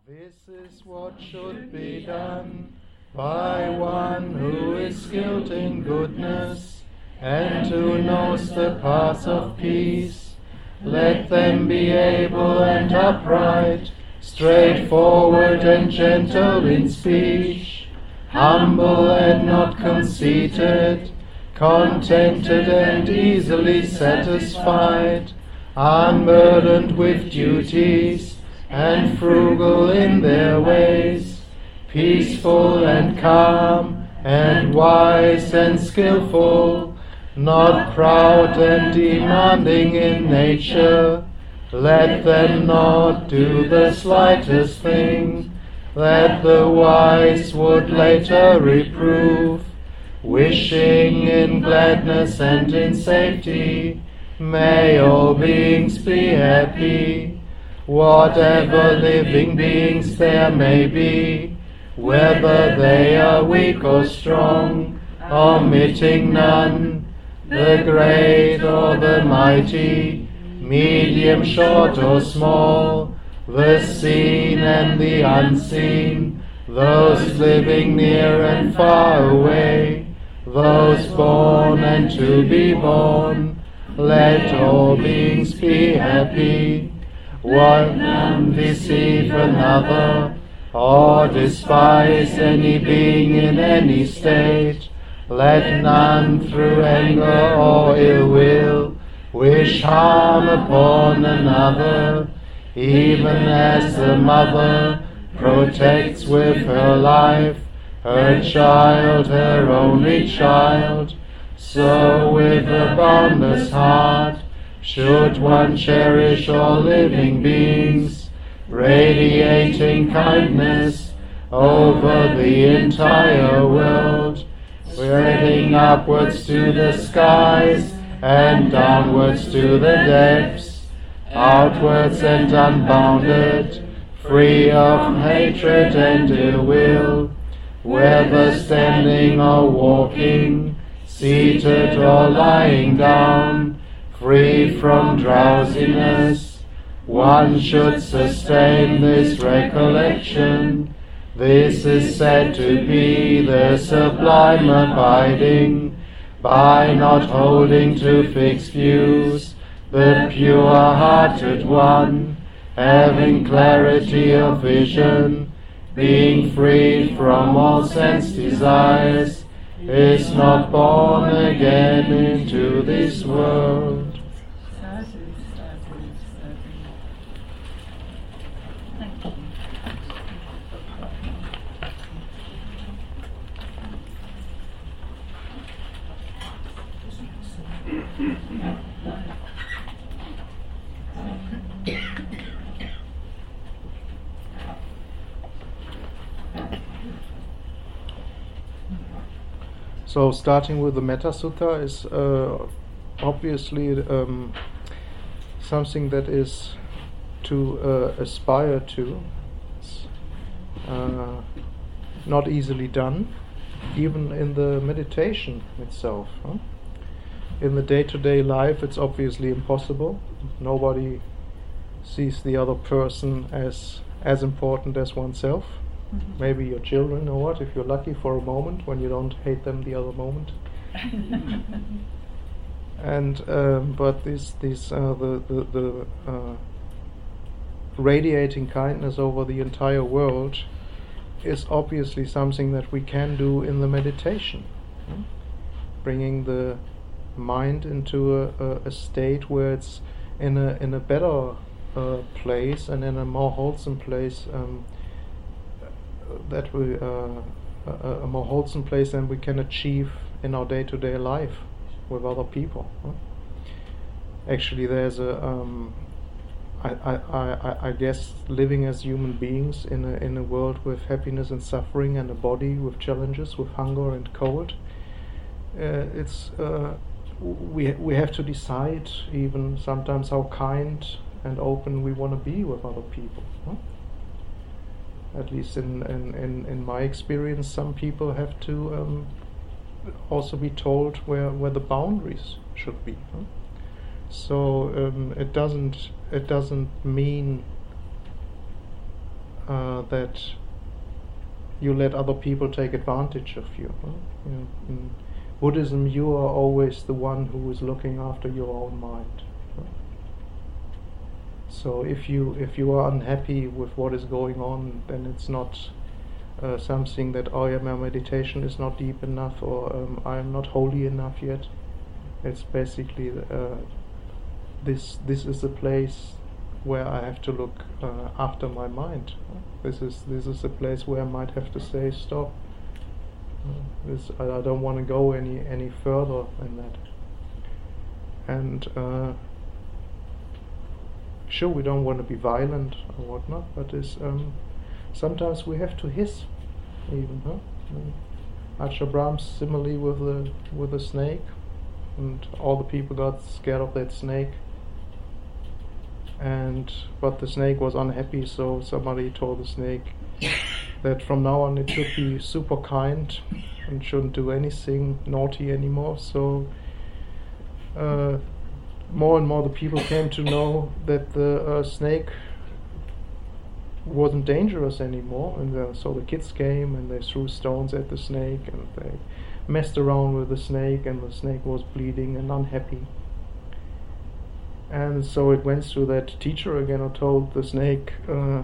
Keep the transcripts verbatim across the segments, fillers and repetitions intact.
This is what should be done by one who is skilled in goodness and who knows the path of peace. Let them be able and upright, straightforward and gentle in speech, humble and not conceited, contented and easily satisfied, unburdened with duties, and frugal in their ways, peaceful and calm, and wise and skillful, not proud and demanding in nature. Let them not do the slightest thing that the wise would later reprove, wishing in gladness and in safety, may all beings be happy. Whatever living beings there may be, whether they are weak or strong, omitting none, the great or the mighty, medium, short or small, the seen and the unseen, those living near and far away, those born and to be born, let all beings be happy. One none deceive another, or despise any being in any state. Let none through anger or ill will wish harm upon another, even as the mother protects with her life her child, her only child, so with a boundless heart should one cherish all living beings, radiating kindness over the entire world, spreading upwards to the skies and downwards to the depths, outwards and unbounded, free of hatred and ill will, whether standing or walking, seated or lying down, free from drowsiness. One should sustain this recollection. This is said to be the sublime abiding, by not holding to fixed views, the pure-hearted one, having clarity of vision, being freed from all sense desires, is not born again into this world. So starting with the Metta Sutta is uh, obviously um, something that is to uh, aspire to. It's uh, not easily done, even in the meditation itself. Huh? In the day-to-day life it's obviously impossible. Nobody sees the other person as as important as oneself. Mm-hmm. Maybe your children or what, if you're lucky for a moment when you don't hate them the other moment. and um, but this this uh, the the, the uh, radiating kindness over the entire world is obviously something that we can do in the meditation, hmm? Bringing the mind into a, a, a state where it's in a in a better uh, place and in a more wholesome place. Um, that we uh, a, a more wholesome place than we can achieve in our day-to-day life with other people. Huh? Actually, there's a um, I, I, I, I guess living as human beings in a in a world with happiness and suffering and a body with challenges, with hunger and cold. Uh, it's uh, we we have to decide even sometimes how kind and open we want to be with other people. Huh? At least in, in, in, in my experience, some people have to um, also be told where, where the boundaries should be. Huh? So um, it doesn't it doesn't mean uh, that you let other people take advantage of you. Huh? You know, in Buddhism, you are always the one who is looking after your own mind. Huh? So if you if you are unhappy with what is going on, then it's not uh, something that, oh yeah, my meditation is not deep enough, or um, I am not holy enough yet. It's basically uh, this this is a place where I have to look uh, after my mind. This is this is a place where I might have to say stop. Uh, this I, I don't want to go any any further than that. And uh, sure, we don't want to be violent or whatnot, but it's, um, sometimes we have to hiss, even. Huh? Ajahn Brahm's simile with the with the snake, and all the people got scared of that snake. And but the snake was unhappy, so somebody told the snake that from now on it should be super kind and shouldn't do anything naughty anymore. So uh, more and more the people came to know that the uh, snake wasn't dangerous anymore, and uh, so the kids came and they threw stones at the snake and they messed around with the snake, and the snake was bleeding and unhappy. And so it went to that teacher again who told the snake, uh,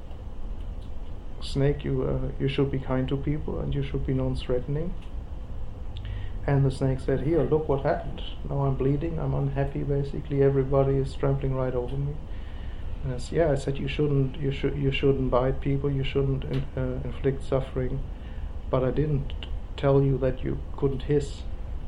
snake, you uh, you should be kind to people and you should be non-threatening. And the snake said, here, look what happened. Now I'm bleeding, I'm unhappy, basically everybody is trampling right over me. And I said, yeah, I said you shouldn't you should you shouldn't bite people, you shouldn't in, uh, inflict suffering, but I didn't tell you that you couldn't hiss.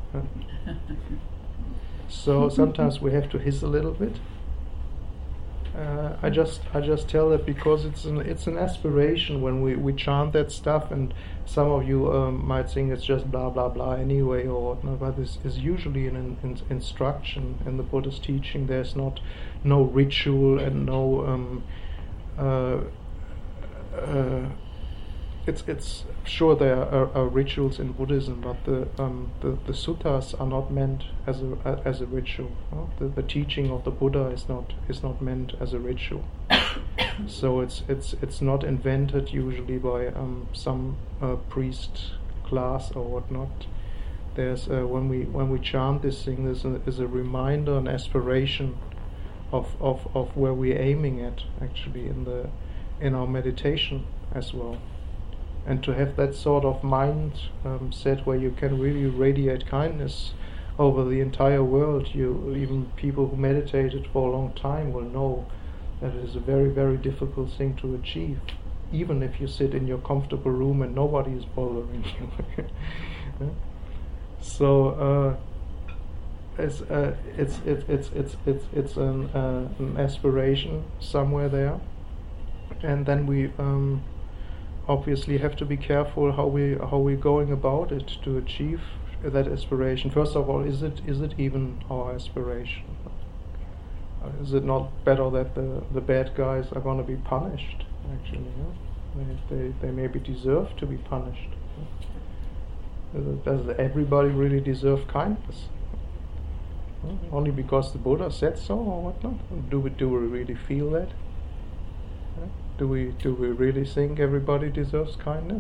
So sometimes we have to hiss a little bit. Uh, I just I just tell that because it's an it's an aspiration when we, we chant that stuff, and some of you um, might think it's just blah blah blah anyway or whatnot, but this is usually an in, in instruction in the Buddhist teaching. There's not no ritual and no um, uh, uh, it's it's sure there are, are rituals in Buddhism, but the um, the, the suttas are not meant as a uh, as a ritual. No? The, the teaching of the Buddha is not is not meant as a ritual. So it's it's it's not invented usually by um, some uh, priest class or whatnot. There's uh, when we when we chant this thing, there's a, is a reminder, an aspiration of, of of where we're aiming at actually in the in our meditation as well. And to have that sort of mind um, set where you can really radiate kindness over the entire world, you even people who meditated for a long time will know that it is a very, very difficult thing to achieve, even if you sit in your comfortable room and nobody is bothering you. So uh, it's, uh, it's it's it's it's it's it's an, uh, an aspiration somewhere there, and then we. Um, obviously have to be careful how we how we're going about it to achieve that aspiration. First of all, is it is it even our aspiration? Uh, is it not better that the, the bad guys are going to be punished? Actually, yeah? they, they they maybe deserve to be punished. Yeah? Does everybody really deserve kindness? Yeah? Only because the Buddha said so, or whatnot? Do we do we really feel that? Yeah? Do we do we really think everybody deserves kindness?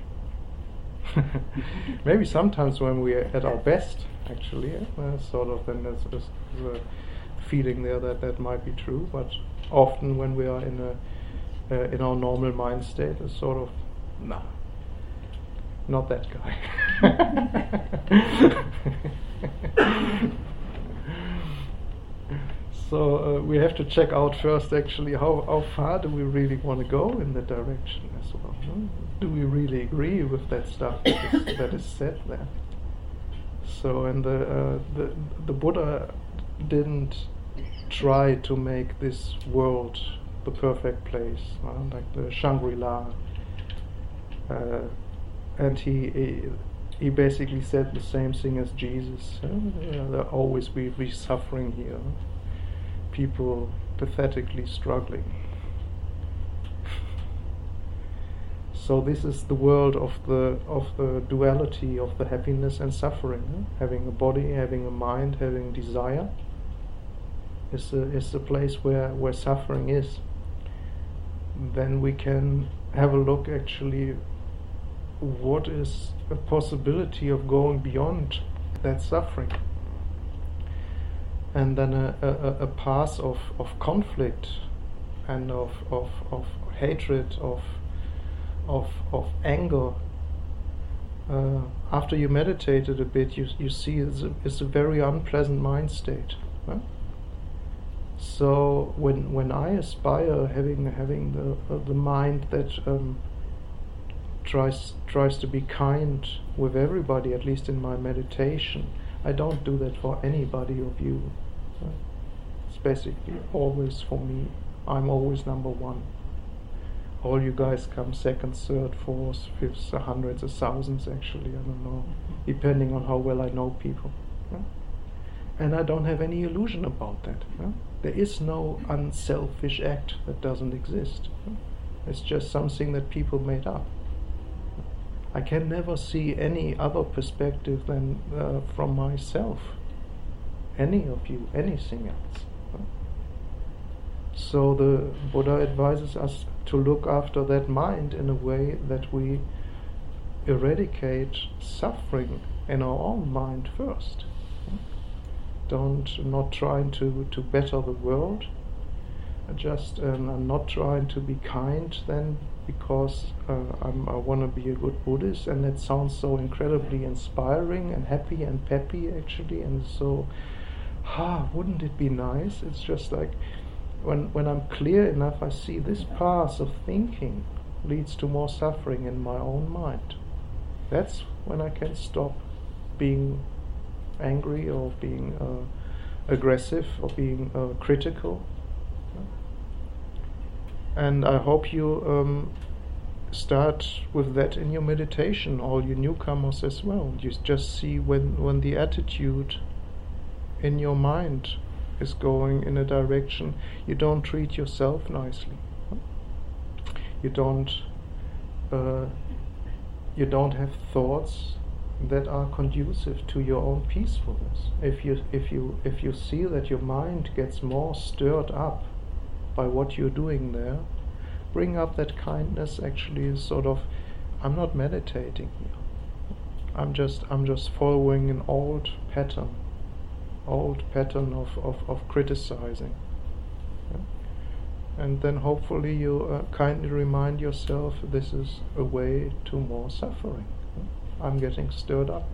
Maybe sometimes when we are at our best, actually, yeah, uh, sort of, then there's, there's a feeling there that that might be true. But often when we are in a uh, in our normal mind state, it's sort of, nah, not that guy. So uh, we have to check out first actually how, how far do we really want to go in that direction as well. Hmm? Do we really agree with that stuff that is, that is said there? So and the, uh, the the Buddha didn't try to make this world the perfect place, uh, like the Shangri-La, uh, and he, he he basically said the same thing as Jesus. Uh, yeah, there'll always be, be suffering here. People pathetically struggling. So this is the world of the of the duality of the happiness and suffering. Huh? Having a body, having a mind, having desire is the is the place where, where suffering is. then we can have a look actually what is a possibility of going beyond that suffering. And then a, a, a path of, of conflict and of, of, of hatred, of, of, of anger. Uh, after you meditated a bit, you, you see it's a, it's a very unpleasant mind state. Huh? So when when I aspire having having the uh, the mind that um, tries tries to be kind with everybody, at least in my meditation, I don't do that for anybody of you. Right? It's basically always for me. I'm always number one. All you guys come second, third, fourth, fifth, hundreds, of thousands actually, I don't know, depending on how well I know people. Right? And I don't have any illusion about that. Right? There is no unselfish act that doesn't exist. Right? It's just something that people made up. I can never see any other perspective than uh, from myself, any of you, anything else. Right? So the Buddha advises us to look after that mind in a way that we eradicate suffering in our own mind first. Don't, not trying to, to better the world, just um, I'm not trying to be kind then because uh, I'm, I want to be a good Buddhist, and that sounds so incredibly inspiring and happy and peppy actually, and so, ah, wouldn't it be nice? It's just like when when I'm clear enough, I see this path of thinking leads to more suffering in my own mind. That's when I can stop being angry or being uh, aggressive or being uh, critical. And I hope you um, start with that in your meditation, all you newcomers as well. You just see when, when the attitude in your mind is going in a direction, you don't treat yourself nicely. You don't uh, you don't have thoughts that are conducive to your own peacefulness. If you if you if you see that your mind gets more stirred up by what you're doing there, bring up that kindness. Actually, sort of, I'm not meditating here. I'm just I'm just following an old pattern, old pattern of of, of criticizing. Yeah? And then hopefully you uh, kindly remind yourself this is a way to more suffering. I'm getting stirred up.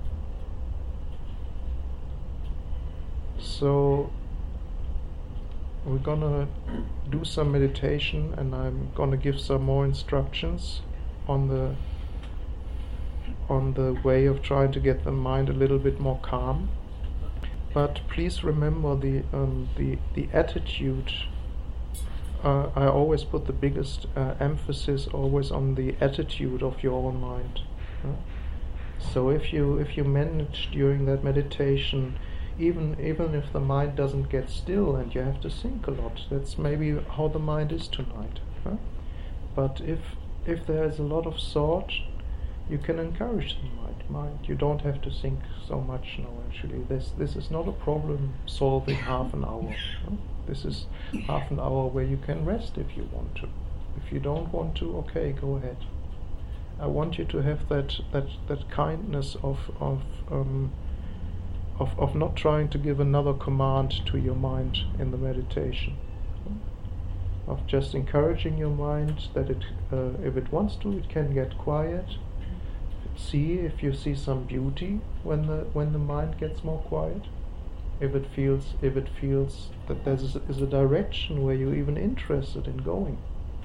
So we're gonna do some meditation, and I'm gonna give some more instructions on the on the way of trying to get the mind a little bit more calm. But please remember the um, the the attitude. Uh, I always put the biggest uh, emphasis always on the attitude of your own mind. Uh, So if you if you manage during that meditation, even even if the mind doesn't get still and you have to think a lot, that's maybe how the mind is tonight. Huh? But if if there is a lot of thought, you can encourage the mind. Mind, you don't have to think so much now. Actually, this this is not a problem solving half an hour. Huh? This is half an hour where you can rest if you want to. If you don't want to, okay, go ahead. I want you to have that that, that kindness of of, um, of of not trying to give another command to your mind in the meditation, of just encouraging your mind that it uh, if it wants to, it can get quiet. See if you see some beauty when the when the mind gets more quiet. If it feels if it feels that there is a, is a direction where you're even interested in going.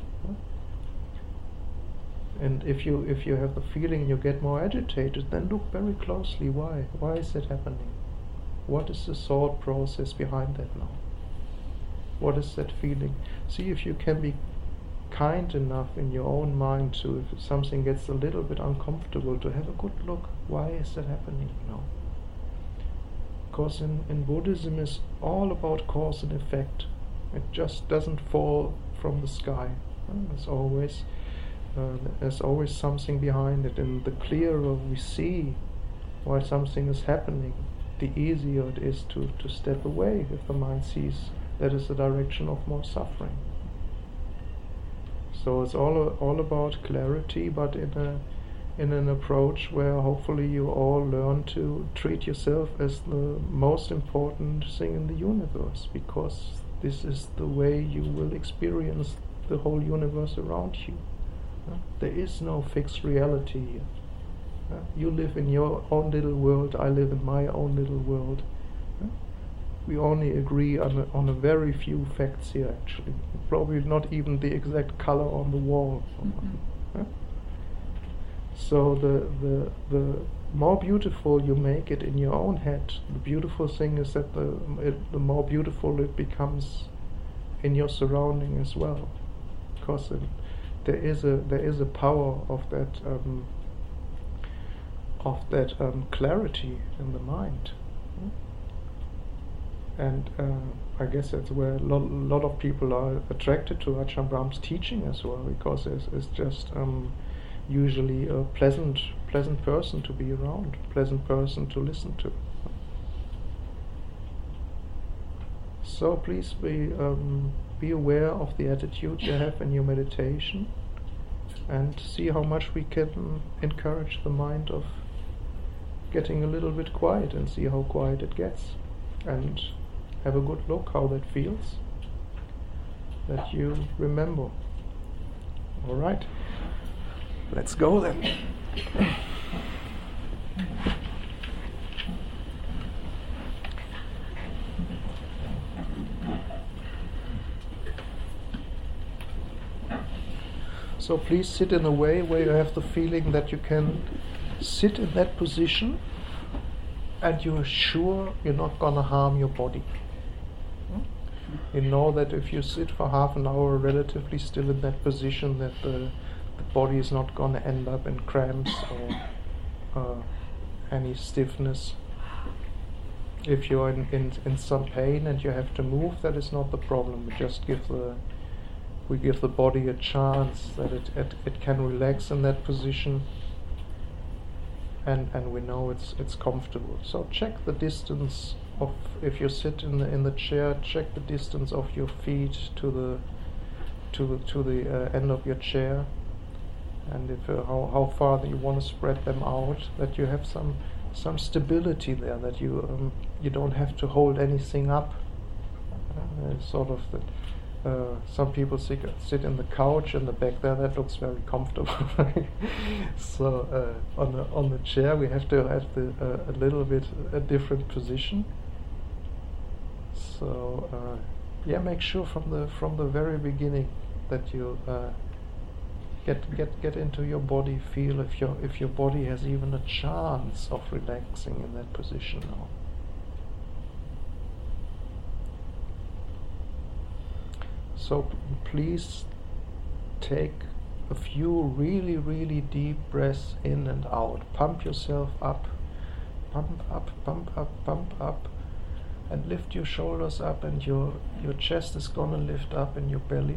And if you if you have the feeling you get more agitated, then look very closely. Why? Why is that happening? What is the thought process behind that now? What is that feeling? See if you can be kind enough in your own mind to, if something gets a little bit uncomfortable, to have a good look. Why is that happening now? Because in, in Buddhism is all about cause and effect. It just doesn't fall from the sky. It's always Uh, there's always something behind it, and the clearer we see why something is happening, the easier it is to, to step away if the mind sees that is the direction of more suffering. So it's all all about clarity, but in a in an approach where hopefully you all learn to treat yourself as the most important thing in the universe, because this is the way you will experience the whole universe around you. Uh, there is no fixed reality here. Uh, you live in your own little world, I live in my own little world. Uh, we only agree on a, on a very few facts here, actually. Probably not even the exact color on the wall. Mm-hmm. Uh, so the, the, the more beautiful you make it in your own head, the beautiful thing is that the, it, the more beautiful it becomes in your surrounding as well. Because it, there is a there is a power of that um, of that um, clarity in the mind, and uh, I guess that's where a lot, lot of people are attracted to Ajahn Brahm's teaching as well, because it's, it's just um, usually a pleasant pleasant person to be around, pleasant person to listen to. So please be um, be aware of the attitude you have in your meditation, and see how much we can encourage the mind of getting a little bit quiet, and see how quiet it gets, and have a good look how that feels, that you remember. All right, let's go then. So please sit in a way where you have the feeling that you can sit in that position and you are sure you're not going to harm your body. You know that if you sit for half an hour relatively still in that position, that the, the body is not going to end up in cramps or uh, any stiffness. If you're in, in, in some pain and you have to move, that is not the problem. We just give the we give the body a chance that it it, it can relax in that position, and and we know it's it's comfortable. So check the distance of, if you sit in the in the chair, check the distance of your feet to the to the to the uh, end of your chair, and if uh, how how far that you want to spread them out, that you have some some stability there, that you um, you don't have to hold anything up. Uh, sort of that. Uh, some people sit, sit in the couch in the back there. That looks very comfortable. So uh, on the on the chair we have to have the, uh, a little bit a different position. So uh, yeah, make sure from the from the very beginning that you uh, get get get into your body. Feel if your if your body has even a chance of relaxing in that position now. So p- please take a few really, really deep breaths in and out. Pump yourself up. Pump up, pump up, pump up. And lift your shoulders up, and your, your chest is gonna lift up in your belly.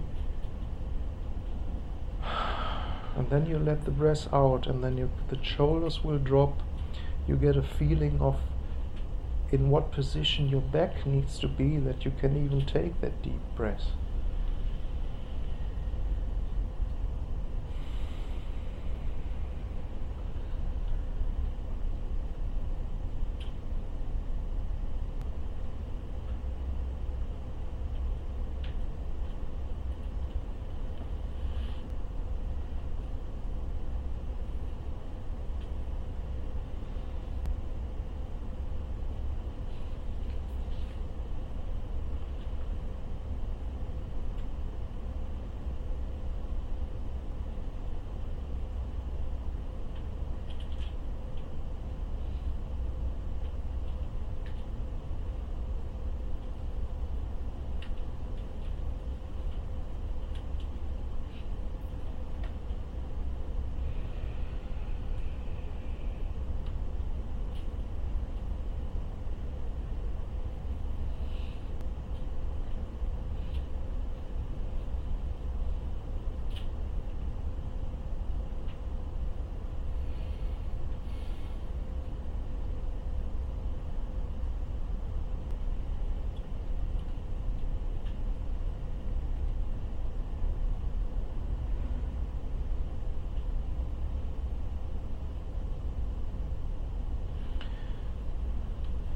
And then you let the breath out, and then you, the shoulders will drop. You get a feeling of in what position your back needs to be, that you can even take that deep breath.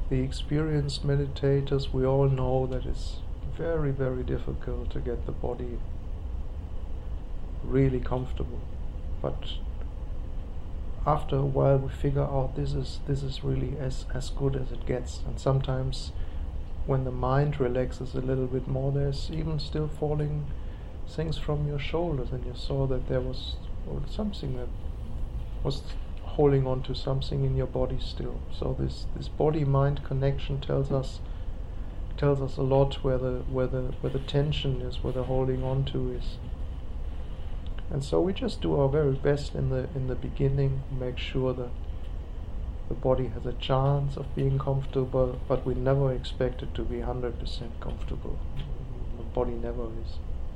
the experienced meditators, we all know that it's very, very difficult to get the body really comfortable. But after a while we figure out this is this is really as, as good as it gets. And sometimes when the mind relaxes a little bit more, there's even still falling things from your shoulders, and you saw that there was something that was holding on to something in your body still. So this, this body-mind connection tells us tells us a lot where the where the where the tension is, where the holding on to is. And so we just do our very best in the in the beginning, make sure that the body has a chance of being comfortable, but we never expect it to be one hundred percent comfortable. The body never is.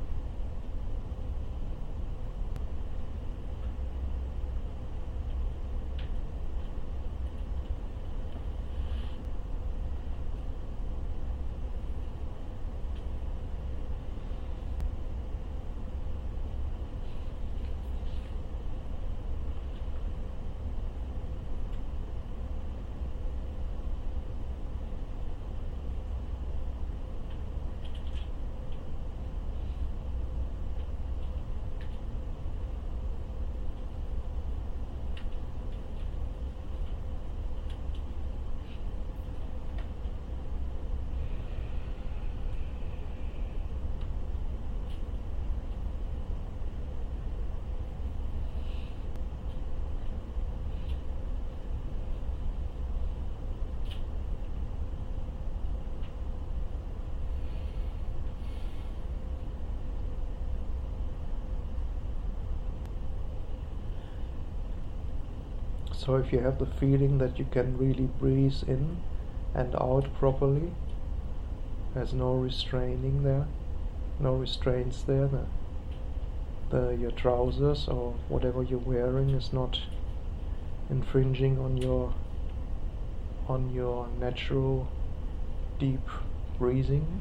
So if you have the feeling that you can really breathe in and out properly, there's no restraining there, no restraints there, the, the your trousers or whatever you're wearing is not infringing on your on your natural deep breathing.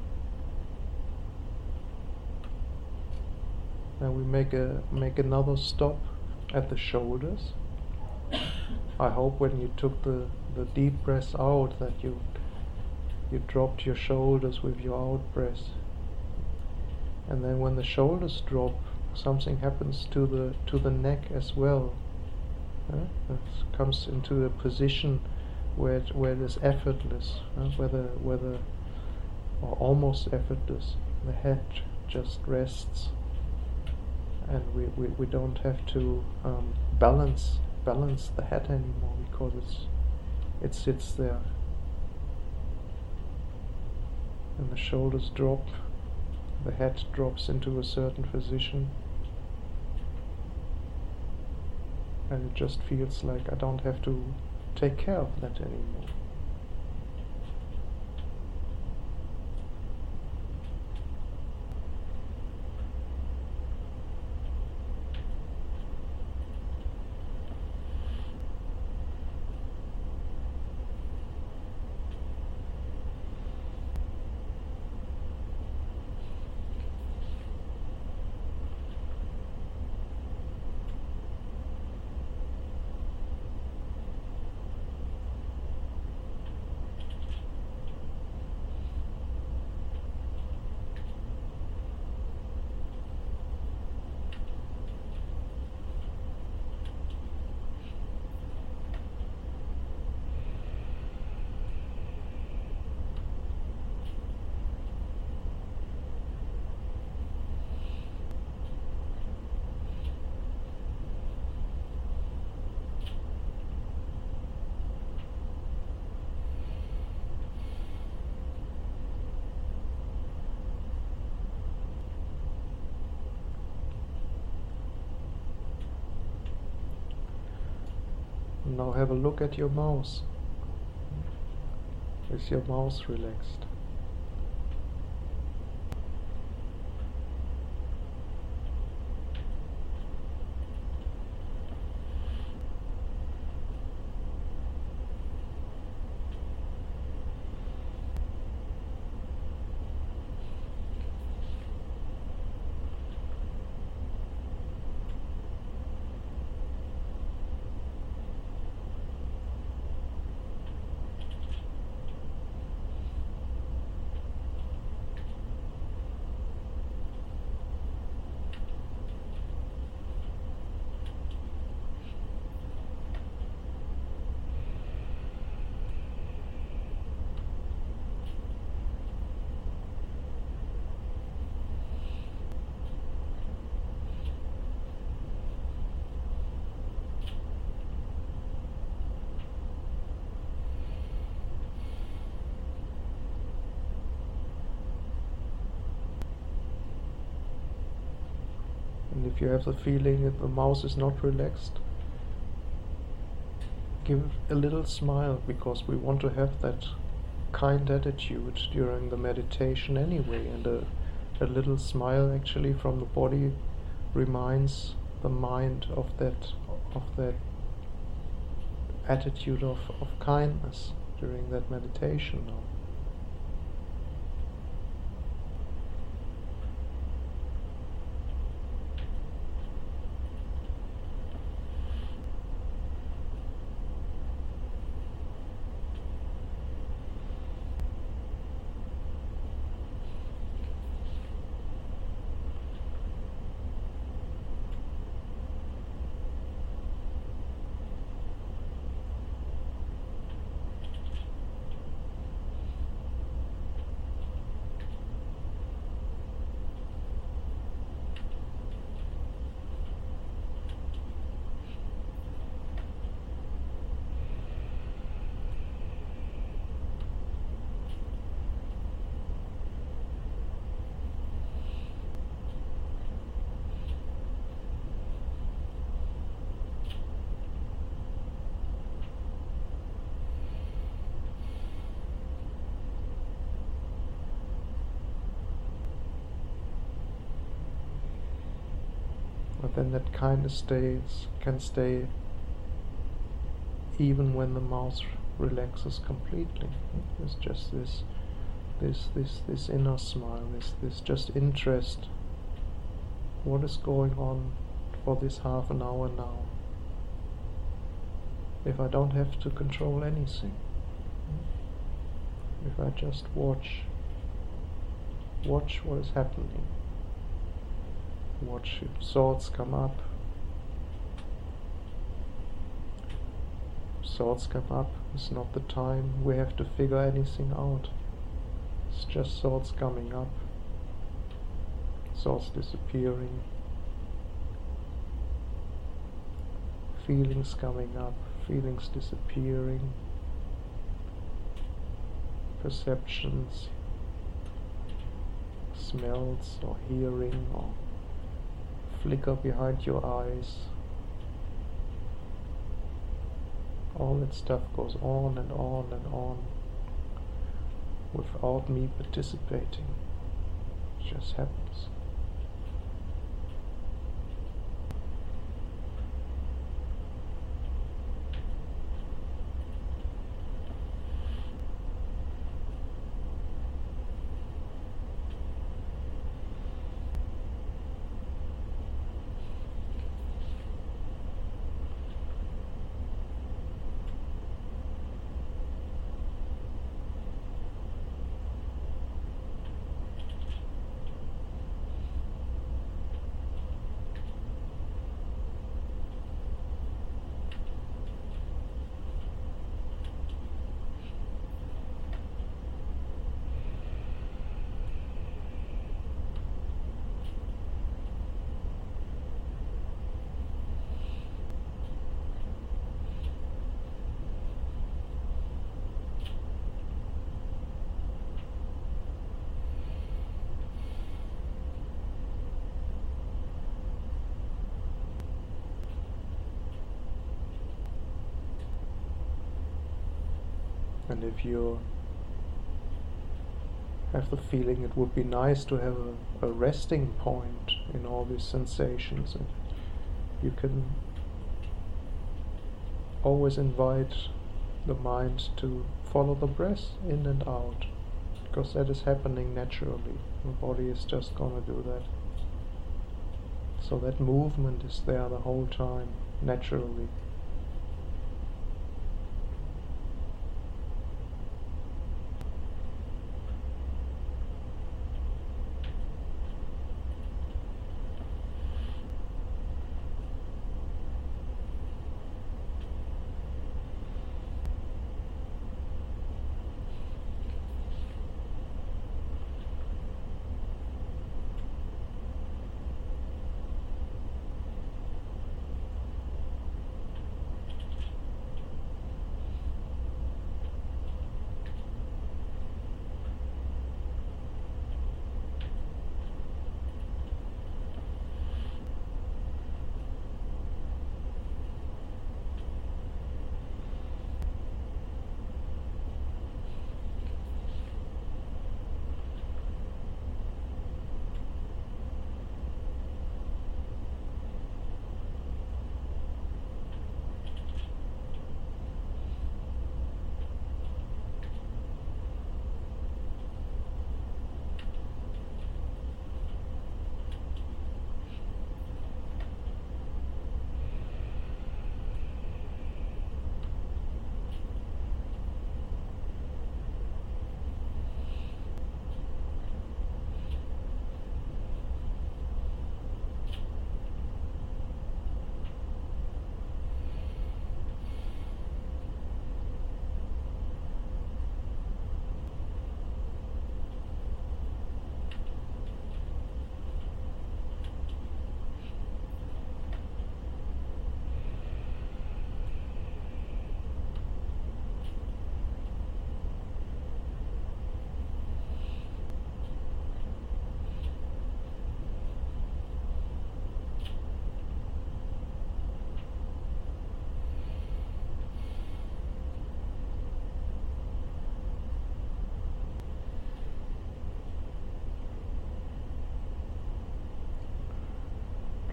Now we make a make another stop at the shoulders. I hope when you took the, the deep breath out that you you dropped your shoulders with your out breath. And then when the shoulders drop, something happens to the to the neck as well. Uh, it comes into a position where it, where it is effortless, uh, where the where the or almost effortless. The head just rests, and we, we, we don't have to um, balance. balance the head anymore, because it's it sits there, and the shoulders drop, the head drops into a certain position, and it just feels like I don't have to take care of that anymore. Now have a look at your mouth. Is your mouth relaxed? And if you have the feeling that the mouth is not relaxed, give a little smile, because we want to have that kind attitude during the meditation anyway, and a, a little smile actually from the body reminds the mind of that of that attitude of, of kindness during that meditation now. But then that kindness stays, can stay even when the mouth relaxes completely. There's just this, this, this, this inner smile, this, this just interest. What is going on for this half an hour now? If I don't have to control anything, if I just watch, watch what is happening. Watch if thoughts come up. If thoughts come up, it's not the time we have to figure anything out. It's just thoughts coming up, thoughts disappearing, feelings coming up, feelings disappearing, perceptions, smells or hearing or flicker behind your eyes. All that stuff goes on and on and on without me participating. It just happens. And if you have the feeling it would be nice to have a, a resting point in all these sensations, and you can always invite the mind to follow the breath in and out, because that is happening naturally. The body is just going to do that. So that movement is there the whole time, naturally.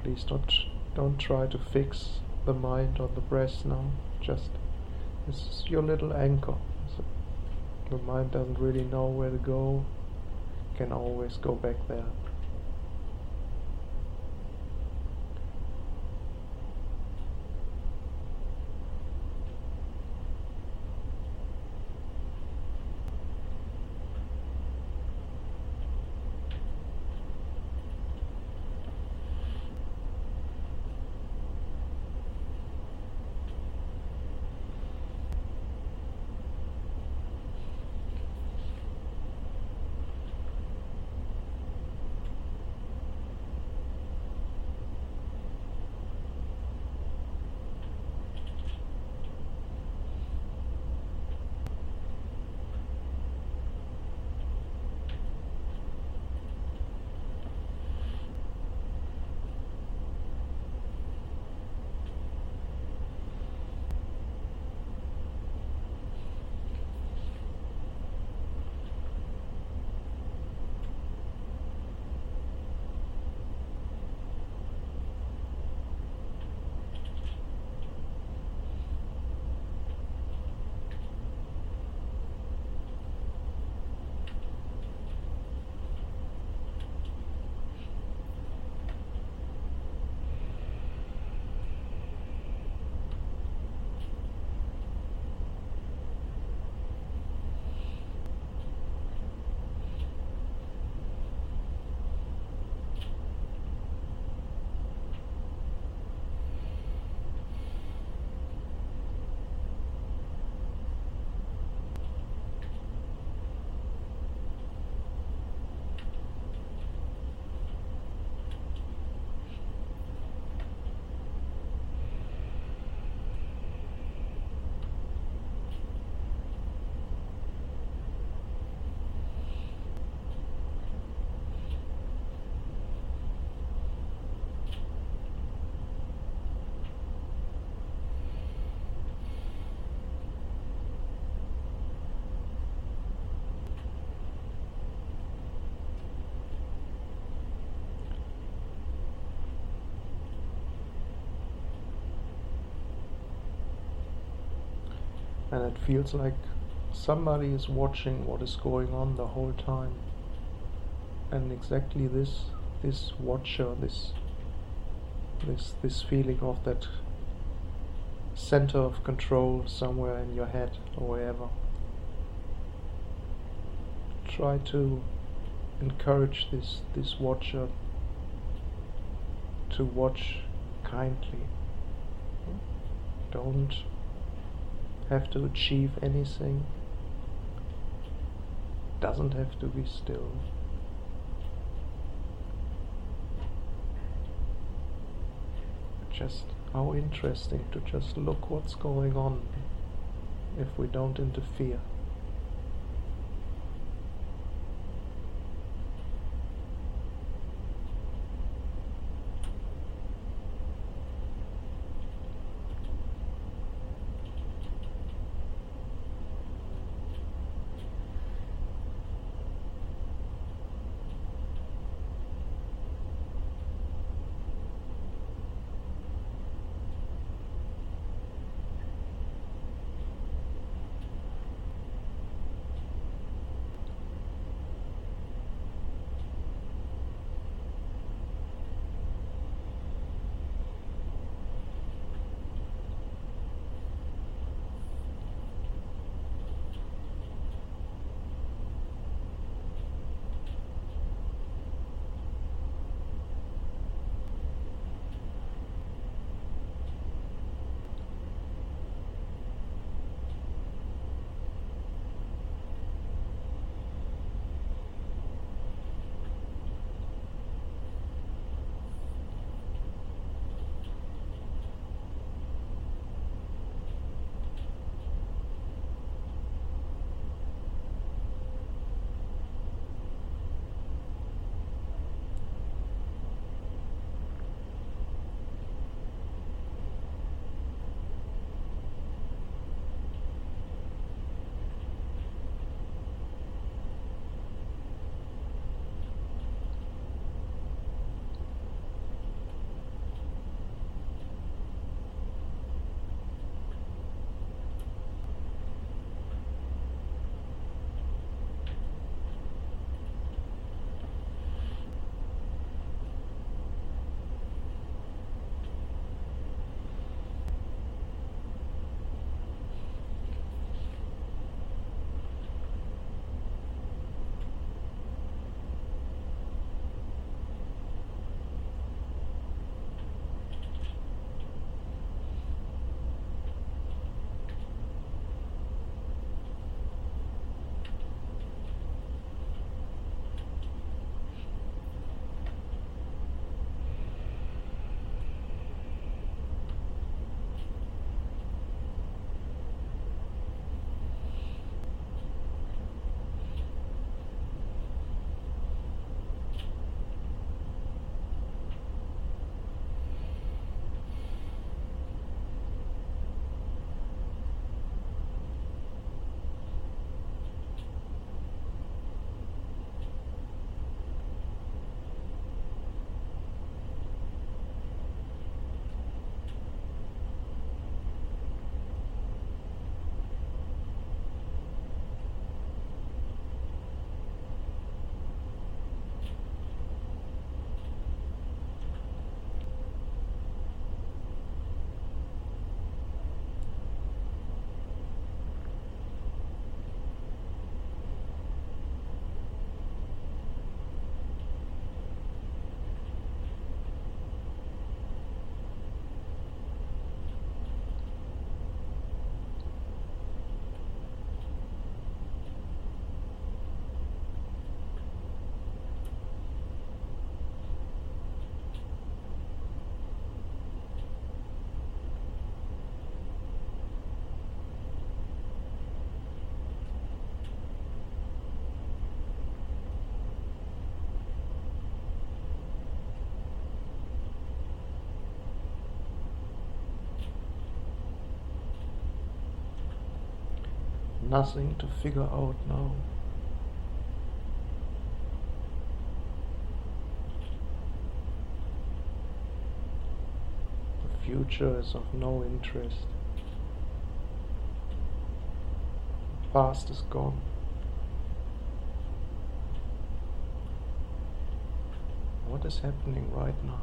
Please don't don't try to fix the mind on the breath now. Just this is your little anchor. So the mind doesn't really know where to go. Can always go back there. And it feels like somebody is watching what is going on the whole time. And exactly this this watcher, this this this feeling of that center of control somewhere in your head or wherever. Try to encourage this this watcher to watch kindly. Don't have to achieve anything. Doesn't have to be still. Just how interesting to just look what's going on if we don't interfere. nothing to figure out now. The future is of no interest. The past is gone. What is happening right now?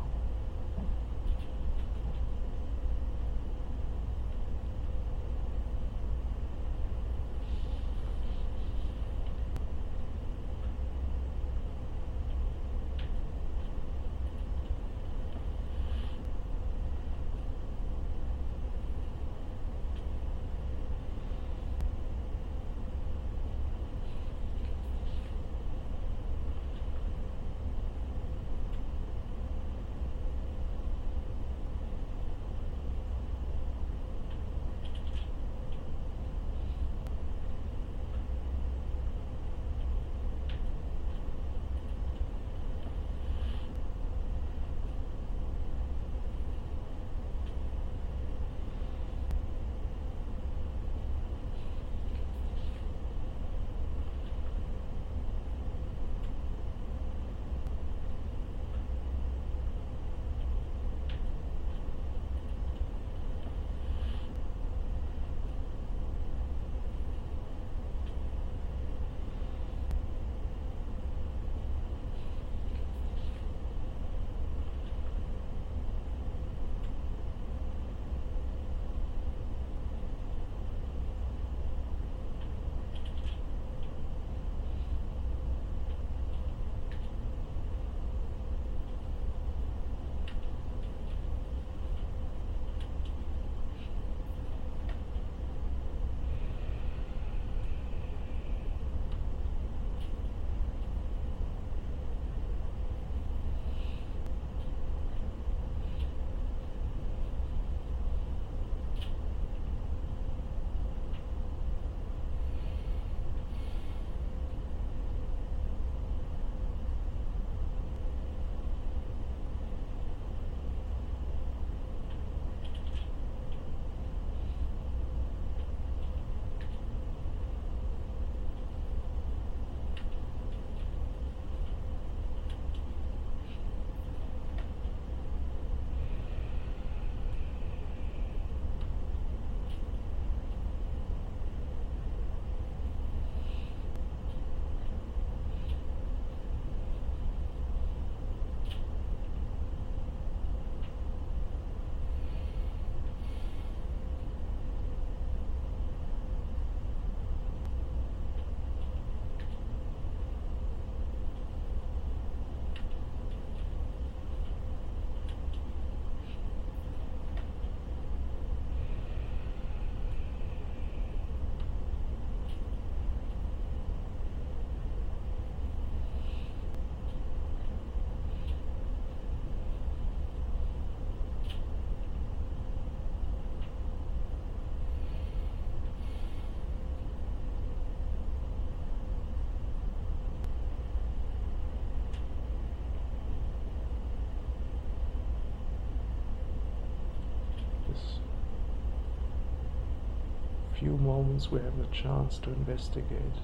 Few moments we have the chance to investigate,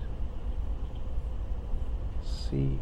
see.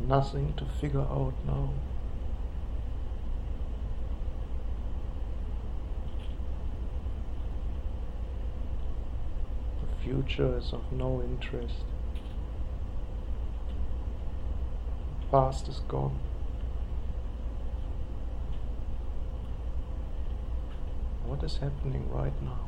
nothing to figure out now. The future is of no interest. The past is gone. What is happening right now?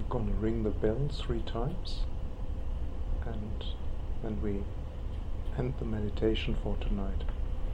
gonna ring the bell three times, and then we end the meditation for tonight.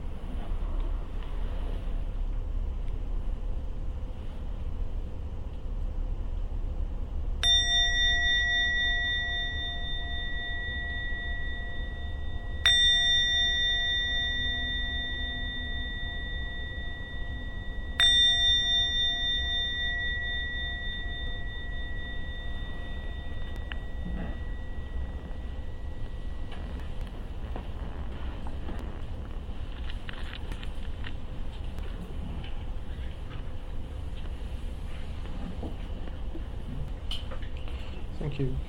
Thank you.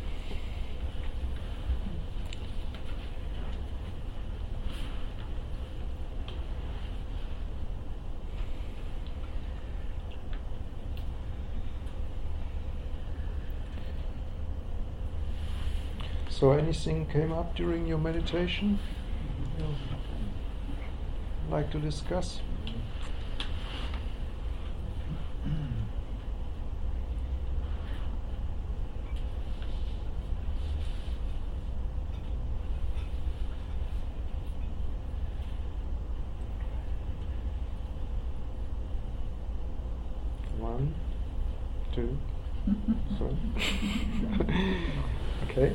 So anything came up during your meditation you'd like to discuss? One, two, three. Okay.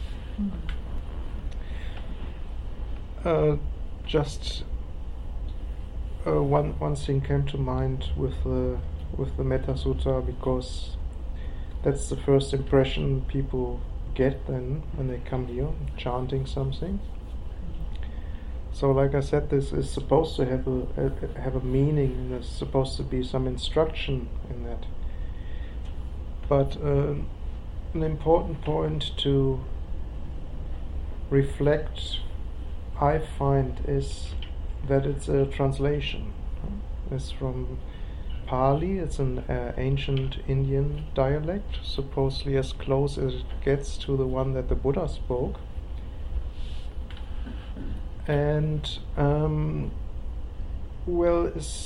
Uh, just uh, one one thing came to mind with the with the Metta Sutta, because that's the first impression people get then when they come here chanting something. So, like I said, this is supposed to have a, a have a meaning, and there's supposed to be some instruction in that. But uh, an important point to reflect, I find, is that it's a translation. It's from Pali. It's an uh, ancient Indian dialect, supposedly as close as it gets to the one that the Buddha spoke. And um, well, it's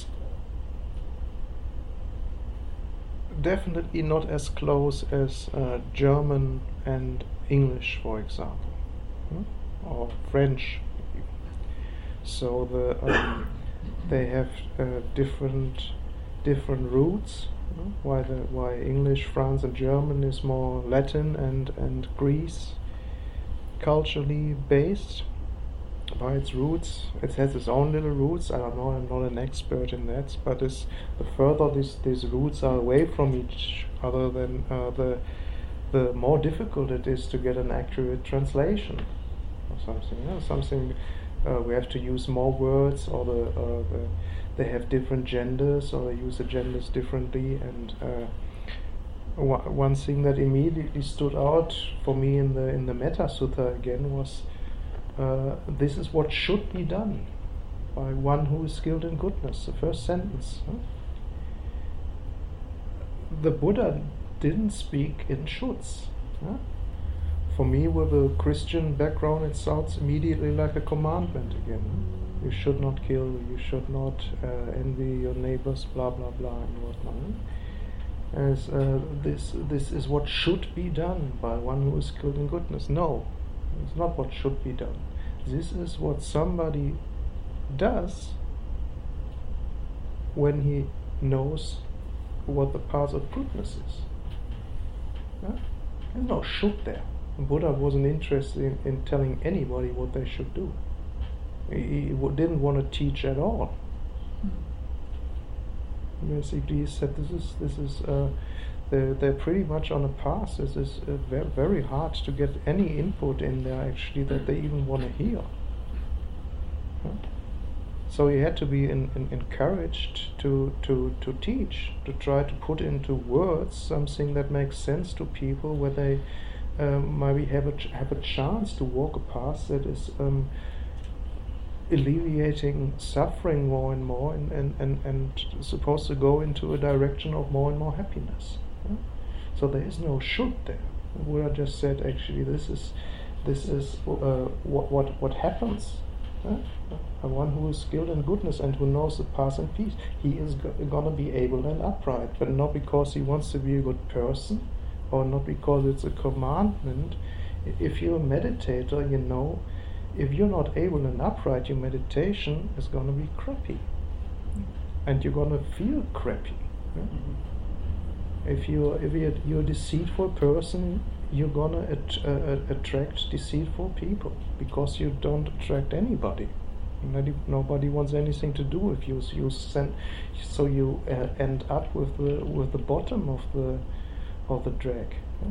definitely not as close as uh, German and English, for example, hmm? or French. So the um, they have uh, different different roots. Hmm? Why the why English, France, and German is more Latin and and Greece culturally based. By its roots, it has its own little roots. I don't know, I'm not an expert in that, but it's, the further these these roots are away from each other, then uh, the the more difficult it is to get an accurate translation or something. You know, something uh, we have to use more words, or the, uh, the they have different genders, or they use the genders differently. And uh, w- one thing that immediately stood out for me in the in the Metta Sutta again was, Uh, this is what should be done by one who is skilled in goodness. The first sentence. Huh? The Buddha didn't speak in shoulds. Huh? For me, with a Christian background, it sounds immediately like a commandment again. Huh? You should not kill, you should not uh, envy your neighbors, blah blah blah, and whatnot. Huh? As uh, this, this is what should be done by one who is skilled in goodness. No. It's not what should be done. This is what somebody does when he knows what the path of goodness is. Yeah? There's no should there. Buddha wasn't interested in, in telling anybody what they should do. He, he w- didn't want to teach at all. Mm. Basically, he said this is this is. Uh, They're, they're pretty much on a path. This is uh, very, very hard to get any input in there, actually, that they even want to hear. Huh? So he had to be in, in, encouraged to, to, to teach, to try to put into words something that makes sense to people, where they um, maybe have a, ch- have a chance to walk a path that is um, alleviating suffering more and more, and, and, and, and supposed to go into a direction of more and more happiness. So there is no should there. Buddha just said, actually, this is this is uh, what what what happens. Huh? A one who is skilled in goodness and who knows the path and peace, he is go- gonna be able and upright, but not because he wants to be a good person, or not because it's a commandment. If you're a meditator, you know, if you're not able and upright, your meditation is going to be crappy. And you're going to feel crappy. Yeah? Mm-hmm. If you're, if you're, you're a deceitful person, you're going to at, uh, attract deceitful people, because you don't attract anybody. Nobody wants anything to do with you. So you, send, so you uh, end up with the with the bottom of the of the drag. Yeah?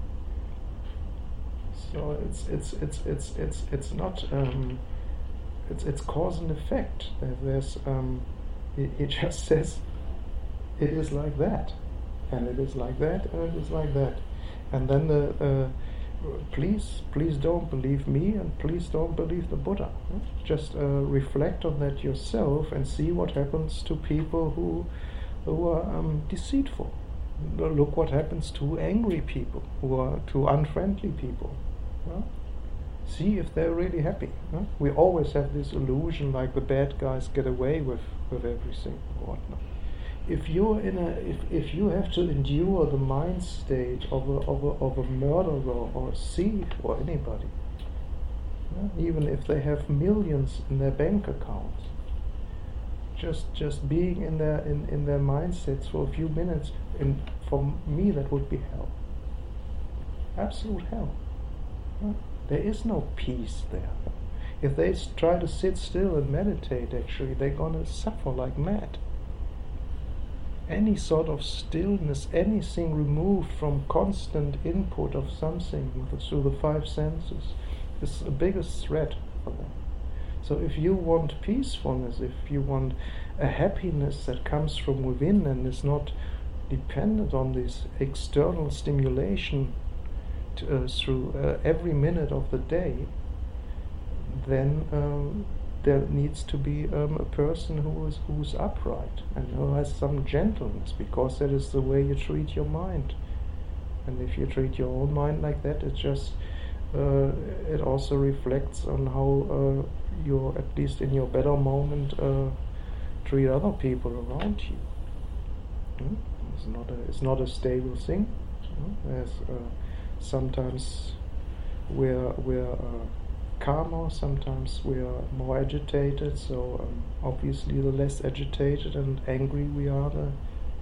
So it's it's it's it's it's it's not um, it's it's cause and effect. There's um, it, it just says it is like that, and it is like that, and it is like that, and then the uh, please please don't believe me, and please don't believe the Buddha. Just uh, reflect on that yourself and see what happens to people who who are um, deceitful. Look what happens to angry people, who are to unfriendly people. Well, see if they're really happy. Huh? We always have this illusion like the bad guys get away with, with everything or whatnot. If you're in a if, if you have to endure the mind state of a of a of a murderer or a thief or anybody, yeah, even if they have millions in their bank accounts, just just being in their in, in their mindsets for a few minutes, in for me that would be hell. Absolute hell. There is no peace there. If they s- try to sit still and meditate, actually, they're going to suffer like mad. Any sort of stillness, anything removed from constant input of something with the, through the five senses, is the biggest threat for them. So if you want peacefulness, if you want a happiness that comes from within and is not dependent on this external stimulation, Uh, through uh, every minute of the day, then um, there needs to be um, a person who is who's upright and who has some gentleness, because that is the way you treat your mind. And if you treat your own mind like that, it just uh, it also reflects on how uh, you, at least in your better moment, uh, treat other people around you. Hmm? It's not a it's not a stable thing. Hmm? There's uh, Sometimes we're we're uh, calmer, sometimes we're more agitated. So um, obviously, the less agitated and angry we are, the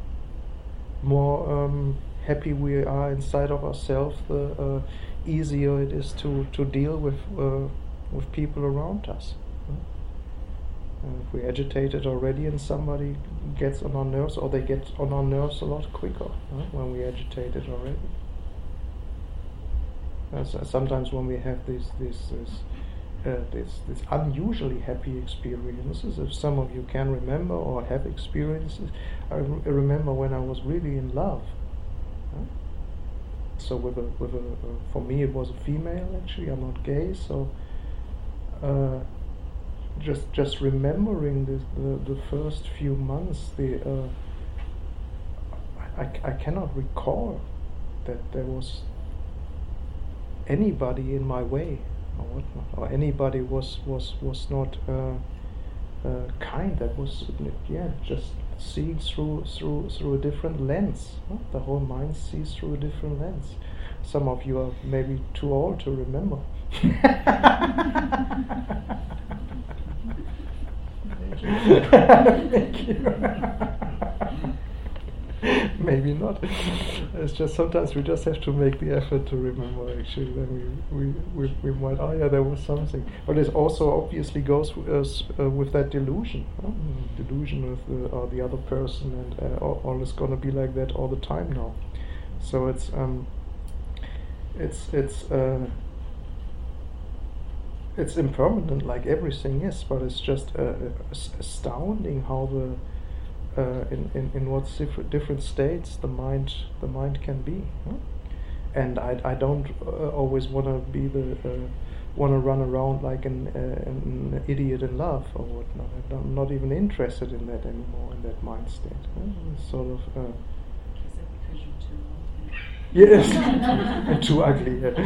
more um, happy we are inside of ourselves, the uh, easier it is to, to deal with uh, with people around us. And if we're agitated already, and somebody gets on our nerves, or they get on our nerves a lot quicker huh, when we're agitated already. Uh, so sometimes when we have these these this, uh, this this unusually happy experiences, if some of you can remember or have experiences, I re- remember when I was really in love. Huh? So with a with a uh, for me it was a female, actually. I'm not gay, so uh, just just remembering this, the the first few months, the uh, I, I I cannot recall that there was anybody in my way or whatnot, or anybody was was was not uh, uh, kind. That was yeah, just seeing through through through a different lens. Huh? The whole mind sees through a different lens. Some of you are maybe too old to remember. Thank you. Thank you. Maybe not. It's just sometimes we just have to make the effort to remember. Actually, then we we, we, we might. Oh yeah, there was something. But it also obviously goes with, uh, uh, with that delusion, huh? delusion of the or the other person, and uh, all, all is going to be like that all the time now. So it's um, it's it's uh, it's impermanent, like everything is. But it's just uh, astounding how the Uh, in, in, in what different different states the mind the mind can be, huh? And I I don't uh, always want to be the uh, want to run around like an, uh, an idiot in love or whatnot. I'm not even interested in that anymore, in that mind state. Huh? It's sort of. Uh, Is that because you're too old? Yes, and too ugly. Yeah.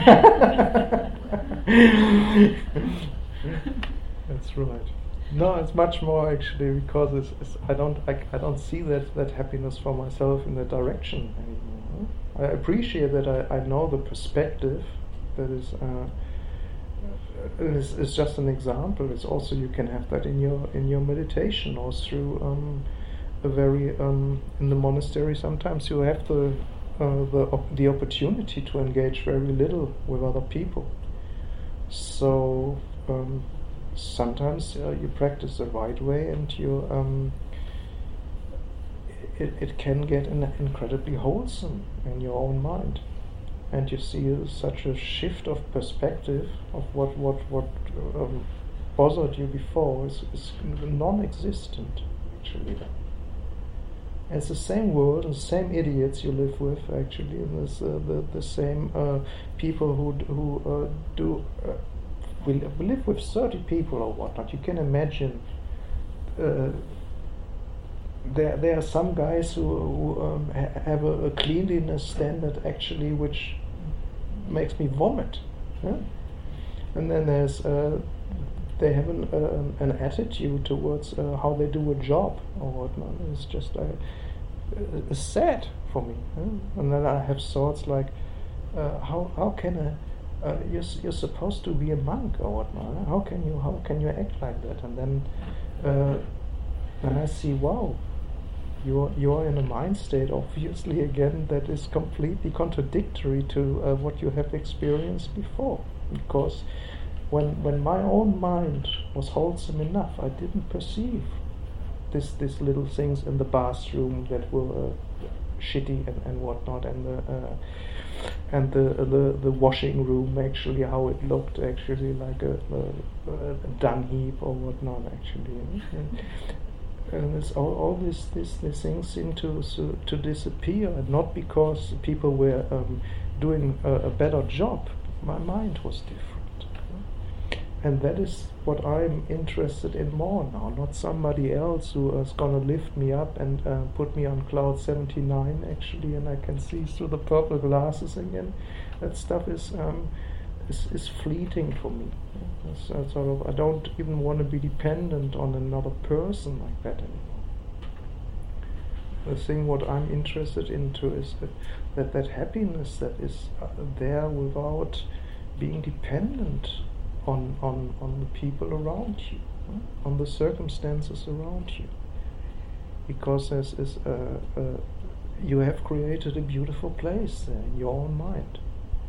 That's right. No, it's much more actually, because it's, it's I don't I, I don't see that, that happiness for myself in that direction anymore. Huh? I appreciate that I, I know the perspective. That is, uh, is, is just an example. It's also, you can have that in your in your meditation, or through um, a very um, in the monastery. Sometimes you have the uh, the op- the opportunity to engage very little with other people. So um, sometimes uh, you practice the right way, and you um, it, it can get in incredibly wholesome in your own mind, and you see uh, such a shift of perspective of what what what um, bothered you before is, is non-existent actually. It's the same world and the same idiots you live with actually, and this, uh, the the same uh, people who d- who uh, do. Uh, we, li- we live with thirty people or whatnot. You can imagine. Uh, there there are some guys who, who um, ha- have a, a cleanliness standard actually which makes me vomit, yeah? And then there's uh, they have an, uh, an attitude towards uh, how they do a job or whatnot. It's just uh, it's sad for me. Huh? And then I have thoughts like, uh, how how can a uh, you're you're supposed to be a monk or whatnot? Huh? How can you how can you act like that? And then uh, and I see, wow, you're you're in a mind state obviously again that is completely contradictory to uh, what you have experienced before, because When when my own mind was wholesome enough, I didn't perceive this this little things in the bathroom that were uh, shitty and, and whatnot, and the uh, and the, uh, the the washing room actually, how it looked actually like a, a, a dung heap or whatnot actually, and, and it's all all these these these things seem to so, to disappear, and not because people were um, doing a, a better job. My mind was different. And that is what I'm interested in more now, not somebody else who is going to lift me up and uh, put me on cloud seventy-nine actually, and I can see through the purple glasses again. That stuff is um, is, is fleeting for me. It's, uh, sort of, I don't even want to be dependent on another person like that anymore. The thing what I'm interested into is that that, that happiness that is uh, there without being dependent On, on, on the people around you, huh? On the circumstances around you, because as is uh, uh, you have created a beautiful place there in your own mind,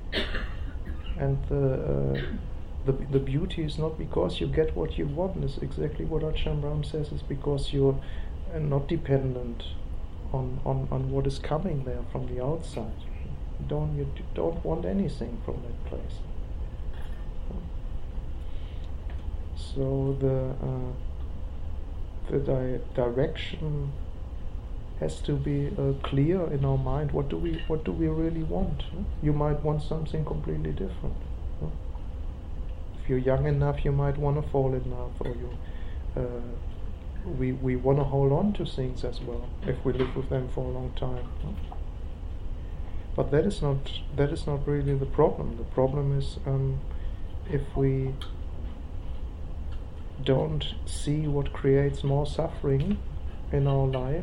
and the uh, the the beauty is not because you get what you want. Is exactly what Ajahn Brahm says. Is because you're uh, not dependent on, on, on what is coming there from the outside. You don't you don't want anything from that place. So the uh, the di- direction has to be uh, clear in our mind. What do we what do we really want? Huh? You might want something completely different. Huh? If you're young enough, you might want to fall in love, or you uh, we we want to hold on to things as well if we live with them for a long time. Huh? But that is not that is not really the problem. The problem is um, if we don't see what creates more suffering in our life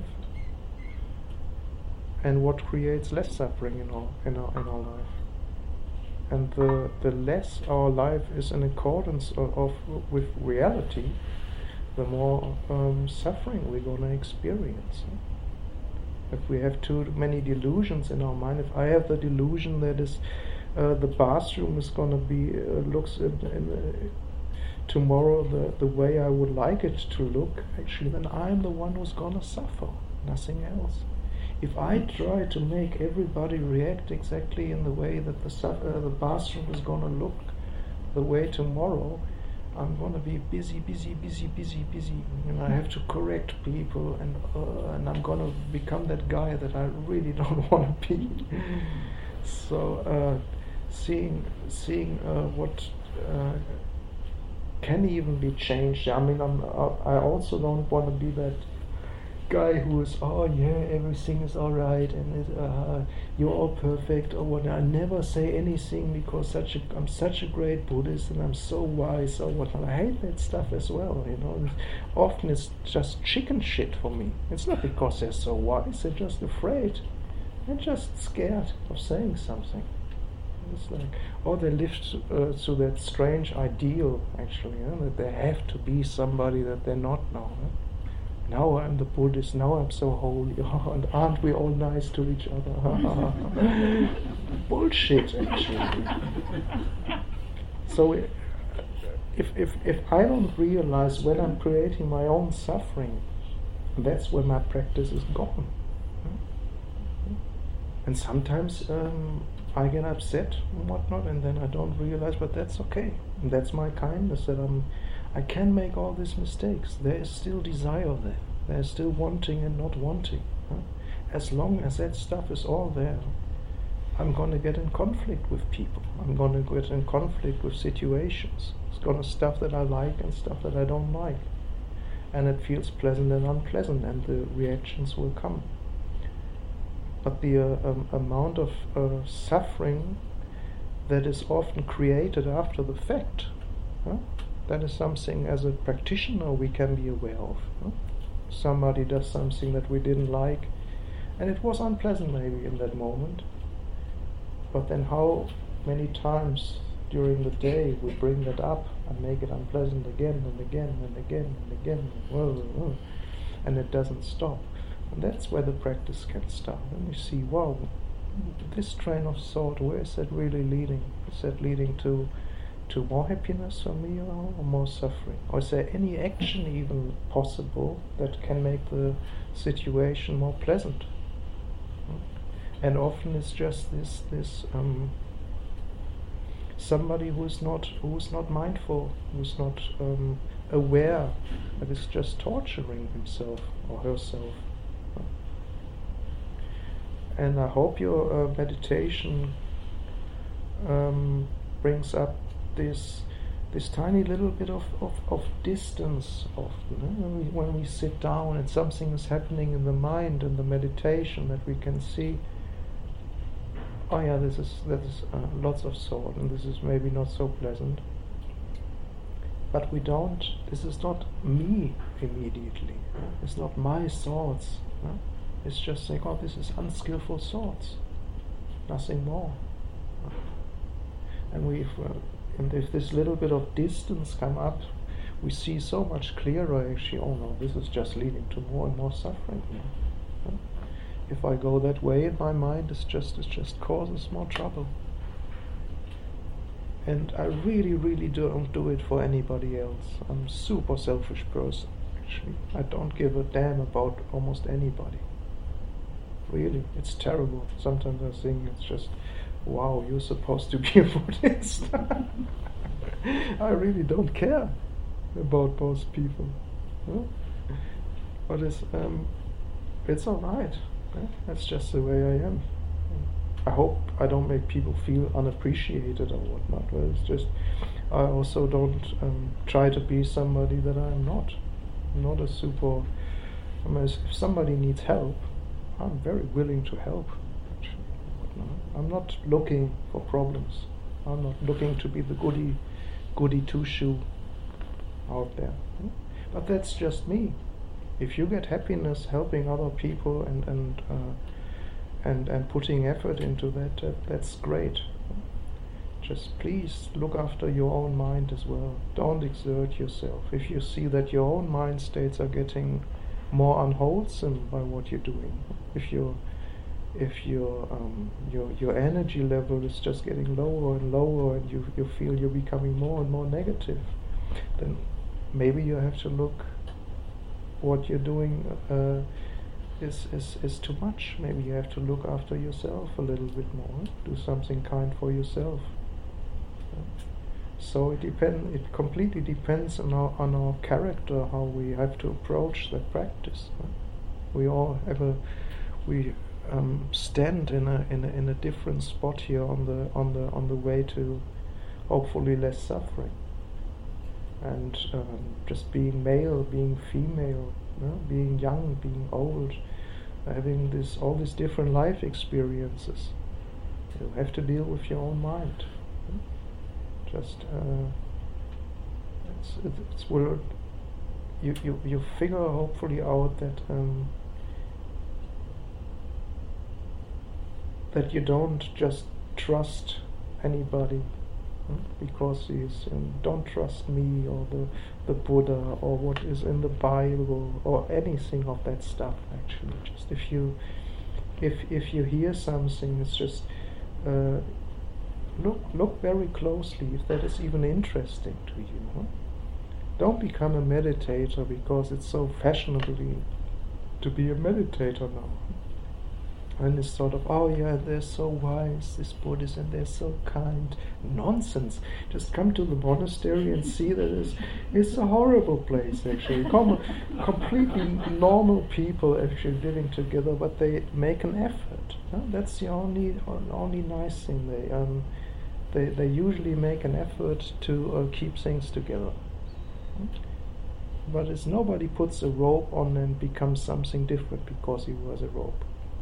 and what creates less suffering in our in our in our life. And the the less our life is in accordance of, of with reality, the more um, suffering we're gonna experience. If we have too many delusions in our mind, if I have the delusion that is uh, the bathroom is gonna be uh, looks in, in uh, tomorrow the, the way I would like it to look, actually, then I'm the one who's gonna suffer, nothing else. If I try to make everybody react exactly in the way that the su- uh, the bathroom is gonna look the way tomorrow, I'm gonna be busy, busy, busy, busy, busy, and I have to correct people, and uh, and I'm gonna become that guy that I really don't want to be. So, uh, seeing seeing uh, what. Uh, can even be changed. I mean, I'm, I also don't want to be that guy who is, oh yeah, everything is all right and it, uh, you're all perfect or what. I never say anything because such a, I'm such a great Buddhist and I'm so wise or what. I hate that stuff as well. You know, often it's just chicken shit for me. It's not because they're so wise; they're just afraid They're just scared of saying something. It's like, or they live to, uh, to that strange ideal, actually, yeah, that they have to be somebody that they're not now. Yeah? Now I'm the Buddhist, now I'm so holy, oh, and aren't we all nice to each other? Bullshit, actually. So if, if, if I don't realize when I'm creating my own suffering, that's when my practice is gone. And sometimes um, I get upset and whatnot, and then I don't realize, but that's okay. And that's my kindness, that I'm, I can make all these mistakes. There is still desire there. There is still wanting and not wanting. Huh? As long as that stuff is all there, I'm going to get in conflict with people. I'm going to get in conflict with situations. It's going to stuff that I like and stuff that I don't like. And it feels pleasant and unpleasant, and the reactions will come. But the uh, um, amount of uh, suffering that is often created after the fact, huh? That is something as a practitioner we can be aware of. Huh? Somebody does something that we didn't like, and it was unpleasant maybe in that moment. But then how many times during the day we bring that up and make it unpleasant again and again and again and again, and, and it doesn't stop. And that's where the practice can start. And you see, wow, this train of thought, where is that really leading? Is that leading to to more happiness for me, or, or more suffering? Or is there any action even possible that can make the situation more pleasant? And often it's just this this um, somebody who's not who's not mindful, who's not um, aware, that is just torturing himself or herself. And I hope your uh, meditation um, brings up this this tiny little bit of, of, of distance often. Eh? When, we, when we sit down and something is happening in the mind and the meditation, that we can see, oh yeah, this is that is uh, lots of thought, and this is maybe not so pleasant. But we don't, this is not me immediately. Eh? It's not my thoughts. Eh? It's just saying, oh, this is unskillful thoughts, nothing more. And we, if, uh, and if this little bit of distance come up, we see so much clearer. Actually, oh no, this is just leading to more and more suffering. Yeah. If I go that way in my mind, it's just it just causes more trouble. And I really, really don't do it for anybody else. I'm a super selfish person. Actually, I don't give a damn about almost anybody. Really, it's terrible. Sometimes I think it's just, wow, you're supposed to be a Buddhist. I really don't care about most people. Huh? But it's, um, it's alright. Yeah? That's just the way I am. I hope I don't make people feel unappreciated or whatnot. But it's just, I also don't um, try to be somebody that I'm not. I'm not a super, I mean, if somebody needs help, I'm very willing to help. I'm not looking for problems. I'm not looking to be the goody, goody two-shoe out there. But that's just me. If you get happiness helping other people and and uh, and and putting effort into that, uh, that's great. Just please look after your own mind as well. Don't exert yourself. If you see that your own mind states are getting more unwholesome by what you're doing, if your if your um, your your energy level is just getting lower and lower, and you you feel you're becoming more and more negative, then maybe you have to look what you're doing uh, is is is too much. Maybe you have to look after yourself a little bit more. Do something kind for yourself. So it depend. It completely depends on our on our character, how we have to approach that practice. We all have a we um, stand in a in a in a different spot here on the on the on the way to hopefully less suffering. And um, just being male, being female, you know, being young, being old, having this all these different life experiences. You have to deal with your own mind. Just uh, it's it's well, you you you figure hopefully out that um, that you don't just trust anybody, hmm, because he's um, don't trust me or the the Buddha or what is in the Bible or anything of that stuff. Actually, just if you if if you hear something, it's just uh, look look very closely if that is even interesting to you. Huh? Don't become a meditator because it's so fashionably to be a meditator now. And it's sort of, oh yeah, they're so wise, this Buddhist, and they're so kind. Nonsense. Just come to the monastery and see that it's, it's a horrible place, actually. Com- completely normal people actually living together, but they make an effort. Huh? That's the only only nice thing. They um, they they usually make an effort to uh, keep things together. Hmm? But it's nobody puts a robe on and becomes something different because he wears a robe.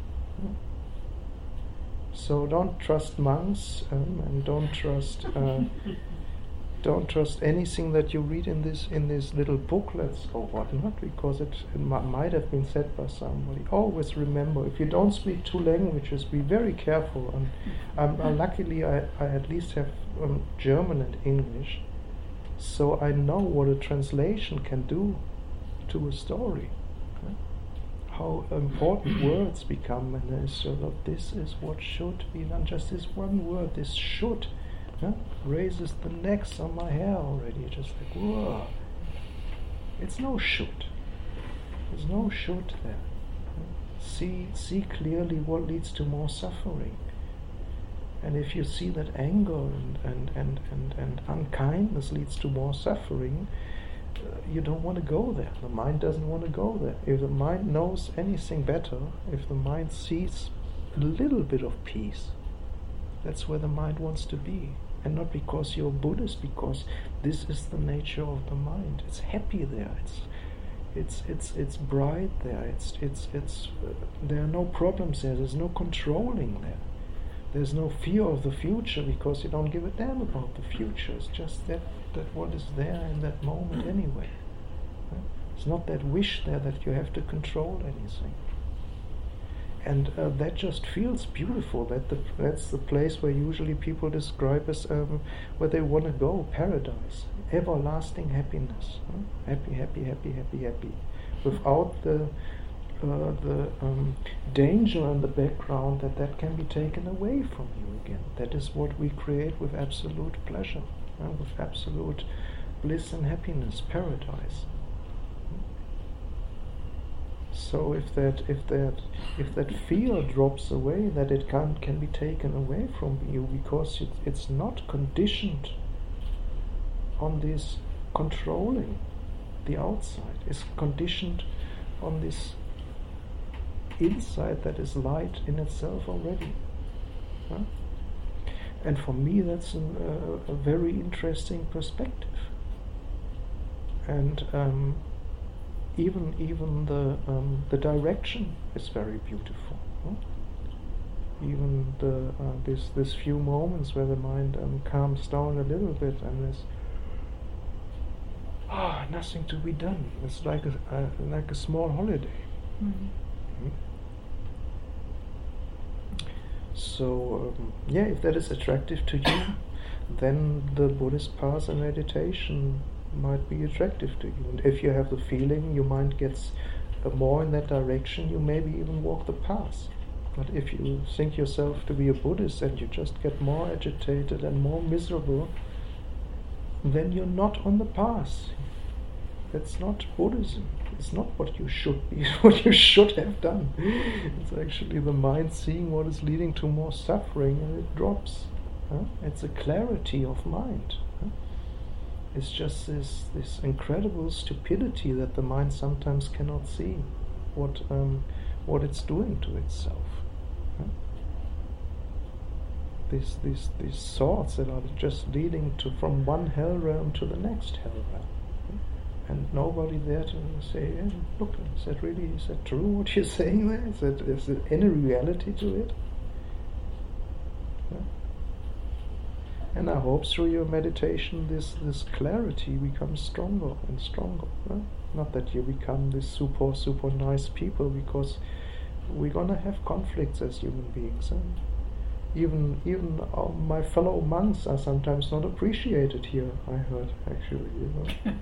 So don't trust monks, um, and don't trust uh, don't trust anything that you read in this in these little booklets or whatnot, because it, it m- might have been said by somebody. Always remember, if you don't speak two languages, be very careful. And um, uh, luckily, I, I at least have um, German and English, so I know what a translation can do to a story. How important words become, and there's sort of, this is what should be done. Just this one word, this should, huh, raises the necks on my hair already. Just like, whoa. It's no should. There's no should there. See, see clearly what leads to more suffering. And if you see that anger and, and, and, and, and unkindness leads to more suffering, you don't want to go there. The mind doesn't want to go there. If the mind knows anything better, if the mind sees a little bit of peace, that's where the mind wants to be. And not because you're Buddhist, because this is the nature of the mind. It's happy there. It's it's it's it's bright there. It's it's it's uh, there are no problems there. There's no controlling there. There's no fear of the future because you don't give a damn about the future. It's just that, that what is there in that moment anyway. Right? It's not that wish there that you have to control anything. And uh, that just feels beautiful. That the, that's the place where usually people describe as um, where they want to go, paradise, everlasting happiness. Huh? Happy, happy, happy, happy, happy. Without the Uh, the um, danger in the background that that can be taken away from you again. That is what we create with absolute pleasure, uh, with absolute bliss and happiness, paradise. So if that if that if that fear drops away, that it can can be taken away from you because it, it's not conditioned on this controlling the outside. It's conditioned on this inside that is light in itself already. Huh? And for me that's an, uh, a very interesting perspective. And um, even even the um, the direction is very beautiful. Huh? Even the uh, this this few moments where the mind um, calms down a little bit and there's ah nothing to be done. It's like a uh, like a small holiday. Mm-hmm. So um, yeah, if that is attractive to you, then the Buddhist path and meditation might be attractive to you. And if you have the feeling your mind gets uh, more in that direction, you maybe even walk the path. But if you think yourself to be a Buddhist and you just get more agitated and more miserable, then you're not on the path. That's not Buddhism. It's not what you should be, it's what you should have done. It's actually the mind seeing what is leading to more suffering and it drops. Huh? It's a clarity of mind. Huh? It's just this this incredible stupidity that the mind sometimes cannot see what um, what it's doing to itself. Huh? These these these thoughts that are just leading to from one hell realm to the next hell realm. And nobody there to say, yeah, look, is that really, is that true what you're saying there? Is, that, is there any reality to it? Yeah. And I hope through your meditation this, this clarity becomes stronger and stronger. Yeah? Not that you become this super, super nice people, because we're going to have conflicts as human beings. And even even uh, my fellow monks are sometimes not appreciated here. I heard actually, you know.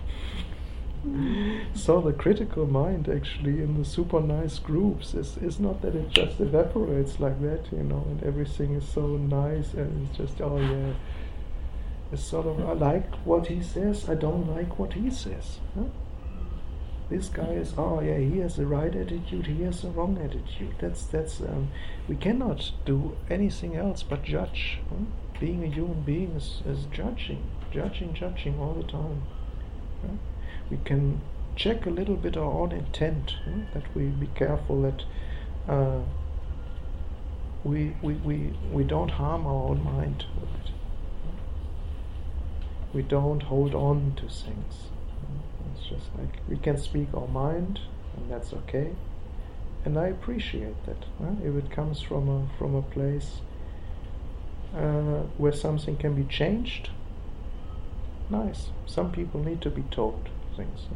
So the critical mind actually in the super nice groups is, is not that it just evaporates like that, you know, and everything is so nice and it's just, oh yeah, it's sort of, I like what he says, I don't like what he says. Huh? This guy is, oh yeah, he has the right attitude, he has the wrong attitude. That's, that's um, we cannot do anything else but judge. Huh? Being a human being is, is judging, judging, judging all the time. Huh? We can check a little bit our own intent, hmm? that we be careful that uh, we, we we we don't harm our own mind with it. We don't hold on to things. It's just like we can speak our mind, and that's okay. And I appreciate that. Huh? If it comes from a from a place uh, where something can be changed, nice. Some people need to be told things,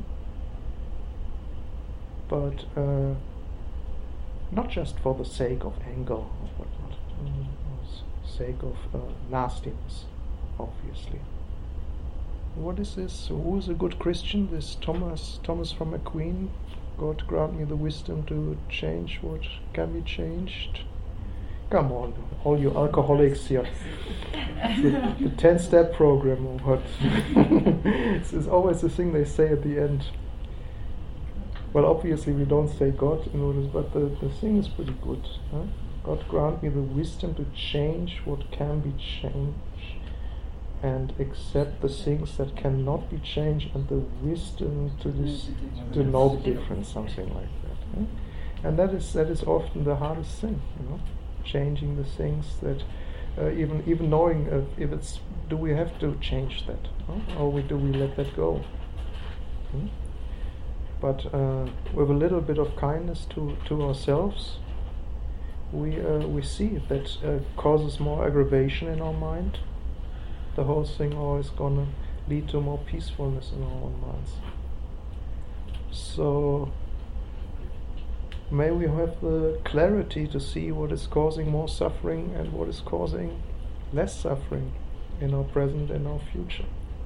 but uh, not just for the sake of anger or whatnot, uh, for sake of uh, nastiness, obviously. What is this? Who is a good Christian? This Thomas, Thomas from Aquin. God grant me the wisdom to change what can be changed. Come on, all you alcoholics here. the, the ten-step program or what? This is always the thing they say at the end. Well, obviously we don't say God in order, but the, the thing is pretty good. Huh? God grant me the wisdom to change what can be changed and accept the things that cannot be changed, and the wisdom to this, to know the difference, something like that. Huh? And that is that is often the hardest thing, you know. Changing the things that, uh, even even knowing uh, if it's, do we have to change that, huh? Or we, do we let that go? Hmm? But uh, with a little bit of kindness to, to ourselves, we uh, we see that uh, causes more aggravation in our mind. The whole thing always gonna lead to more peacefulness in our own minds. So may we have the clarity to see what is causing more suffering and what is causing less suffering in our present and our future.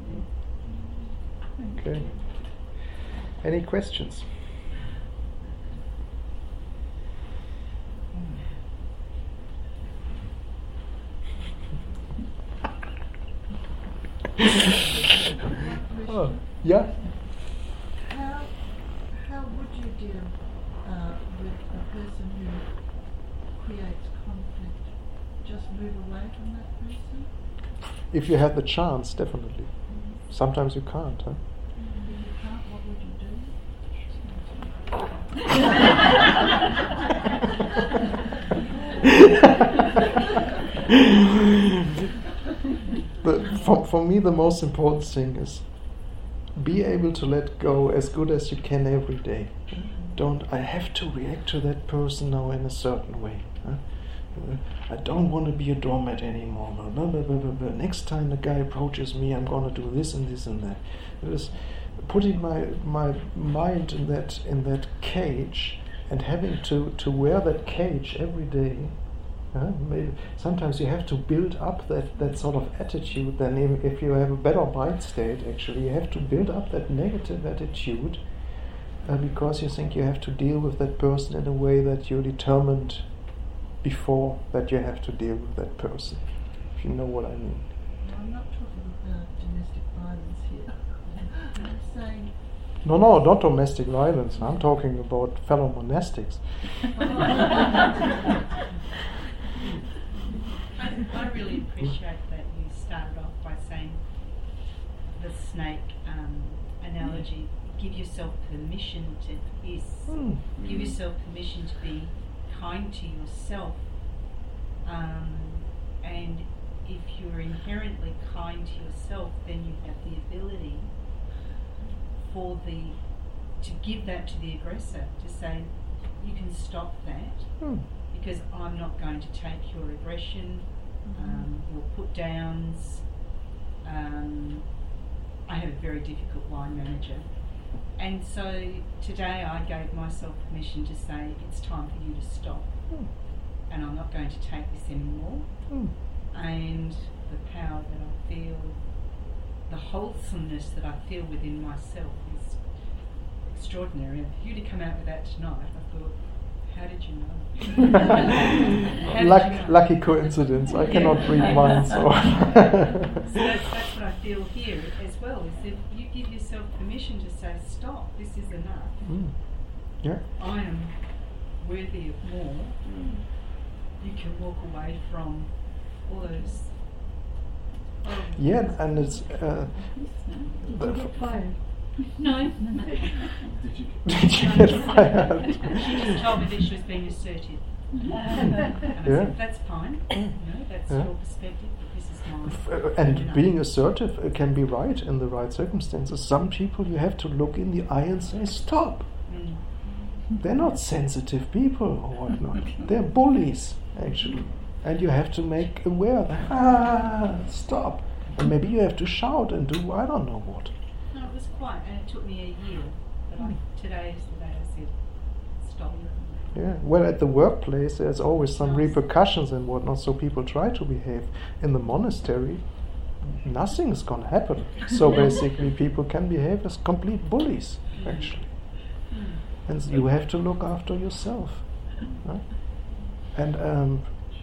Okay. Any questions? Oh, yeah. How how would you deal uh, with a person who creates conflict? Just move away from that person? If you have the chance, definitely. Mm. Sometimes you can't, huh? If you can't, what would you do? But for, for me, the most important thing is be able to let go as good as you can every day. Don't, I have to react to that person now in a certain way. Huh? Uh, I don't want to be a doormat anymore. Blah, blah, blah, blah, blah. Next time the guy approaches me, I'm going to do this and this and that. Because putting my my mind in that in that cage and having to, to wear that cage every day. Uh, maybe sometimes you have to build up that, that sort of attitude. Then if, if you have a better mind state, actually, you have to build up that negative attitude uh, because you think you have to deal with that person in a way that you determined before that you have to deal with that person. If you know what I mean. No, I'm not talking about domestic violence here. I'm saying... No, no, not domestic violence. I'm talking about fellow monastics. I, I really appreciate that you started off by saying the snake um, analogy. Give yourself permission to hiss. Mm. Give yourself permission to be kind to yourself. Um, and if you're inherently kind to yourself, then you have the ability for the to give that to the aggressor, to say, you can stop that. Mm. Because I'm not going to take your aggression, um, your put downs. Um, I have a very difficult line manager. And so today I gave myself permission to say it's time for you to stop. Mm. and I'm not going to take this anymore. Mm. And the power that I feel, the wholesomeness that I feel within myself is extraordinary. And for you to come out with that tonight, I thought, how did you know? How did Luck, you know? Lucky coincidence. I cannot Yeah. read minds. So. So that's, that's what I feel here as well, is that you give yourself permission to say, stop, this is enough. Mm. Yeah. I am worthy of more. You can walk away from all those. Oh, Yeah, and it's. Uh, the Did you get fired? No. Did you? Did you get fired? She just told me that she was being assertive. And I Yeah. said, that's fine. No, that's Yeah. your perspective, but this is mine. F- uh, You And know. being assertive uh, can be right in the right circumstances. Some people you have to look in the eye and say, stop. Mm. They're not sensitive people or whatnot. They're bullies, actually. And you have to make aware that, ah, stop. And maybe you have to shout and do I don't know what. No, it was quite, and it took me a year. But I, today is the day I said, stop. Yeah. Well, at the workplace, there's always some Nice. repercussions and whatnot, so people try to behave. In the monastery, nothing is going to happen. So basically, people can behave as complete bullies, actually. Mm. And you have to look after yourself. Right? And um,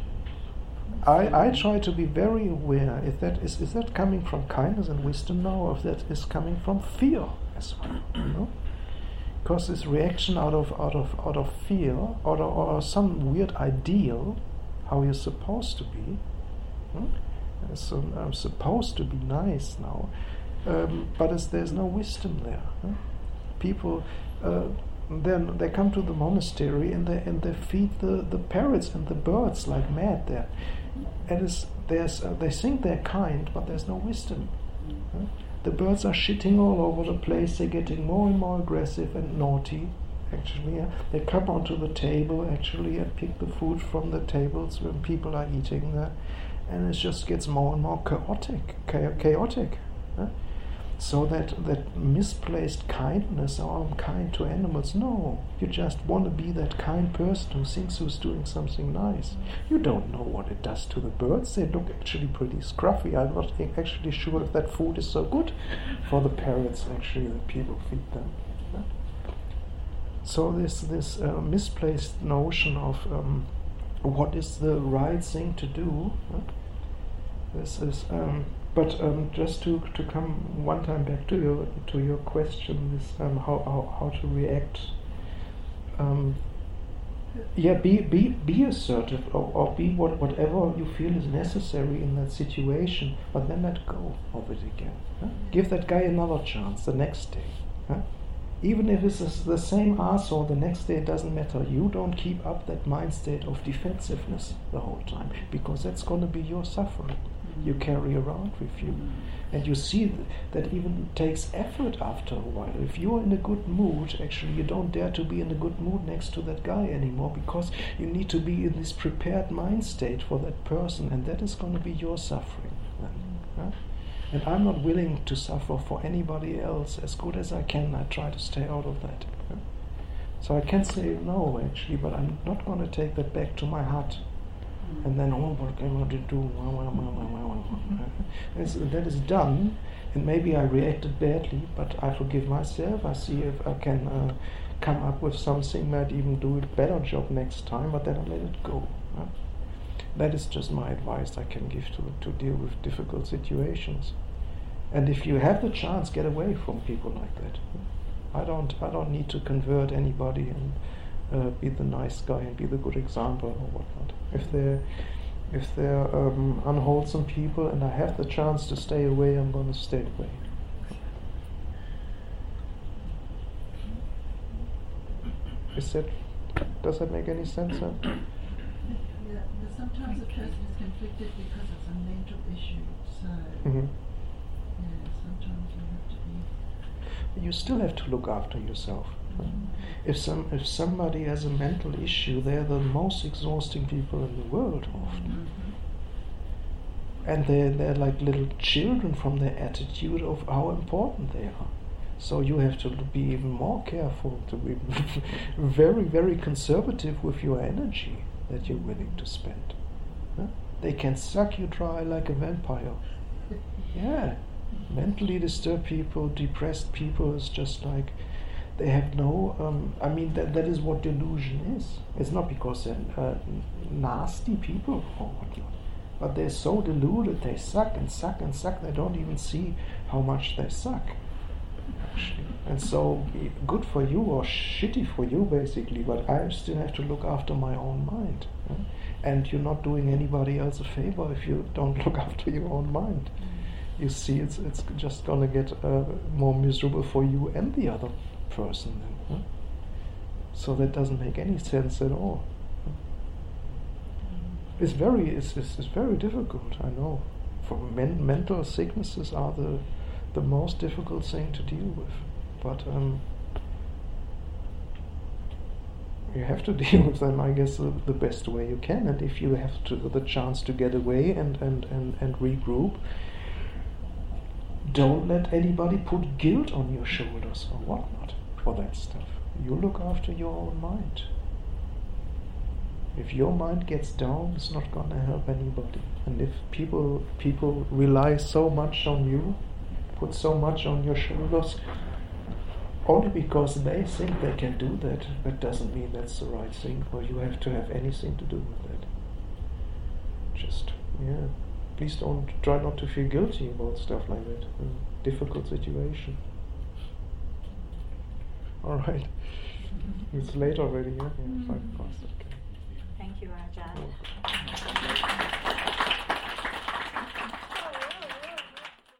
I, I try to be very aware if that is is that coming from kindness and wisdom now, or if that is coming from fear as well. You know? Because this reaction out of out of out of fear or or some weird ideal how you're supposed to be. Hmm? Uh, So I'm supposed to be nice now, um, but as there's no wisdom there. Huh? People uh, then they come to the monastery and they and they feed the, the parrots and the birds like mad there. And it's, there's uh, they think they're kind, but there's no wisdom. Huh? The birds are shitting all over the place. They're getting more and more aggressive and naughty. Actually, yeah. They come onto the table actually and pick the food from the tables when people are eating there, and it just gets more and more chaotic. Cha- chaotic. Huh? So that that misplaced kindness, oh, I'm kind to animals. No, you just want to be that kind person who thinks who's doing something nice. You don't know what it does to the birds. They look actually pretty scruffy. I'm not actually sure if that food is so good for the parrots. Actually, that people feed them. Yeah? So this this uh, misplaced notion of um, what is the right thing to do. Huh? This is. Um, But um, just to, to come one time back to your to your question, this um, how, how how to react. Um, yeah, be be be assertive or, or be what whatever you feel is necessary in that situation, but then let go of it again. Huh? Give that guy another chance the next day. Huh? Even if it's the the same asshole the next day, it doesn't matter. You don't keep up that mind state of defensiveness the whole time, because that's going to be your suffering you carry around with you. And you see th- that even takes effort after a while. If you're in a good mood, actually you don't dare to be in a good mood next to that guy anymore, because you need to be in this prepared mind state for that person, and that is going to be your suffering then. Huh? And I'm not willing to suffer for anybody else. As good as I can, I try to stay out of that. Huh? So I can say no, actually, but I'm not going to take that back to my heart. And then, oh, what am I to do? As that is done, and maybe I reacted badly, but I forgive myself. I see if I can uh, come up with something, might even do a better job next time, but then I let it go. Huh? That is just my advice I can give to to deal with difficult situations. And if you have the chance, get away from people like that. I don't. I don't need to convert anybody and uh, be the nice guy and be the good example or whatnot. If they're if they're um, unwholesome people and I have the chance to stay away, I'm going to stay away. Is that does that make any sense? Huh? Yeah, but sometimes a person is conflicted because it's a mental issue. So Mm-hmm. yeah, sometimes you have to be. You still have to look after yourself. Huh? If some if somebody has a mental issue, they're the most exhausting people in the world often. And they're, they're like little children from their attitude of how important they are. So you have to be even more careful, to be very, very conservative with your energy. that you're willing to spend. Huh? They can suck you dry like a vampire. Yeah. Mentally disturbed people, depressed people is just like they have no. Um, I mean, that that is what delusion is. It's not because they're uh, nasty people or whatnot, but they're so deluded. They suck and suck and suck. They don't even see how much they suck. Actually, and so good for you or shitty for you, basically. But I still have to look after my own mind, yeah? And you're not doing anybody else a favor if you don't look after your own mind. You see, it's it's just gonna get uh, more miserable for you and the other person then. Huh? So that doesn't make any sense at all. It's very it's, it's, it's very difficult, I know. For men, mental sicknesses are the the most difficult thing to deal with. But um, you have to deal with them, I guess, the, the best way you can. And if you have to, the chance to get away and, and, and, and regroup, don't let anybody put guilt on your shoulders or whatnot for that stuff. You look after your own mind. If your mind gets down, it's not going to help anybody. And if people people rely so much on you, put so much on your shoulders, only because they think they can do that, that doesn't mean that's the right thing, or you have to have anything to do with that. Just, yeah. Please don't try not to feel guilty about stuff like that. A difficult situation. All right. It's late already, yeah? Yeah, five past. Okay. Thank you, Ajahn.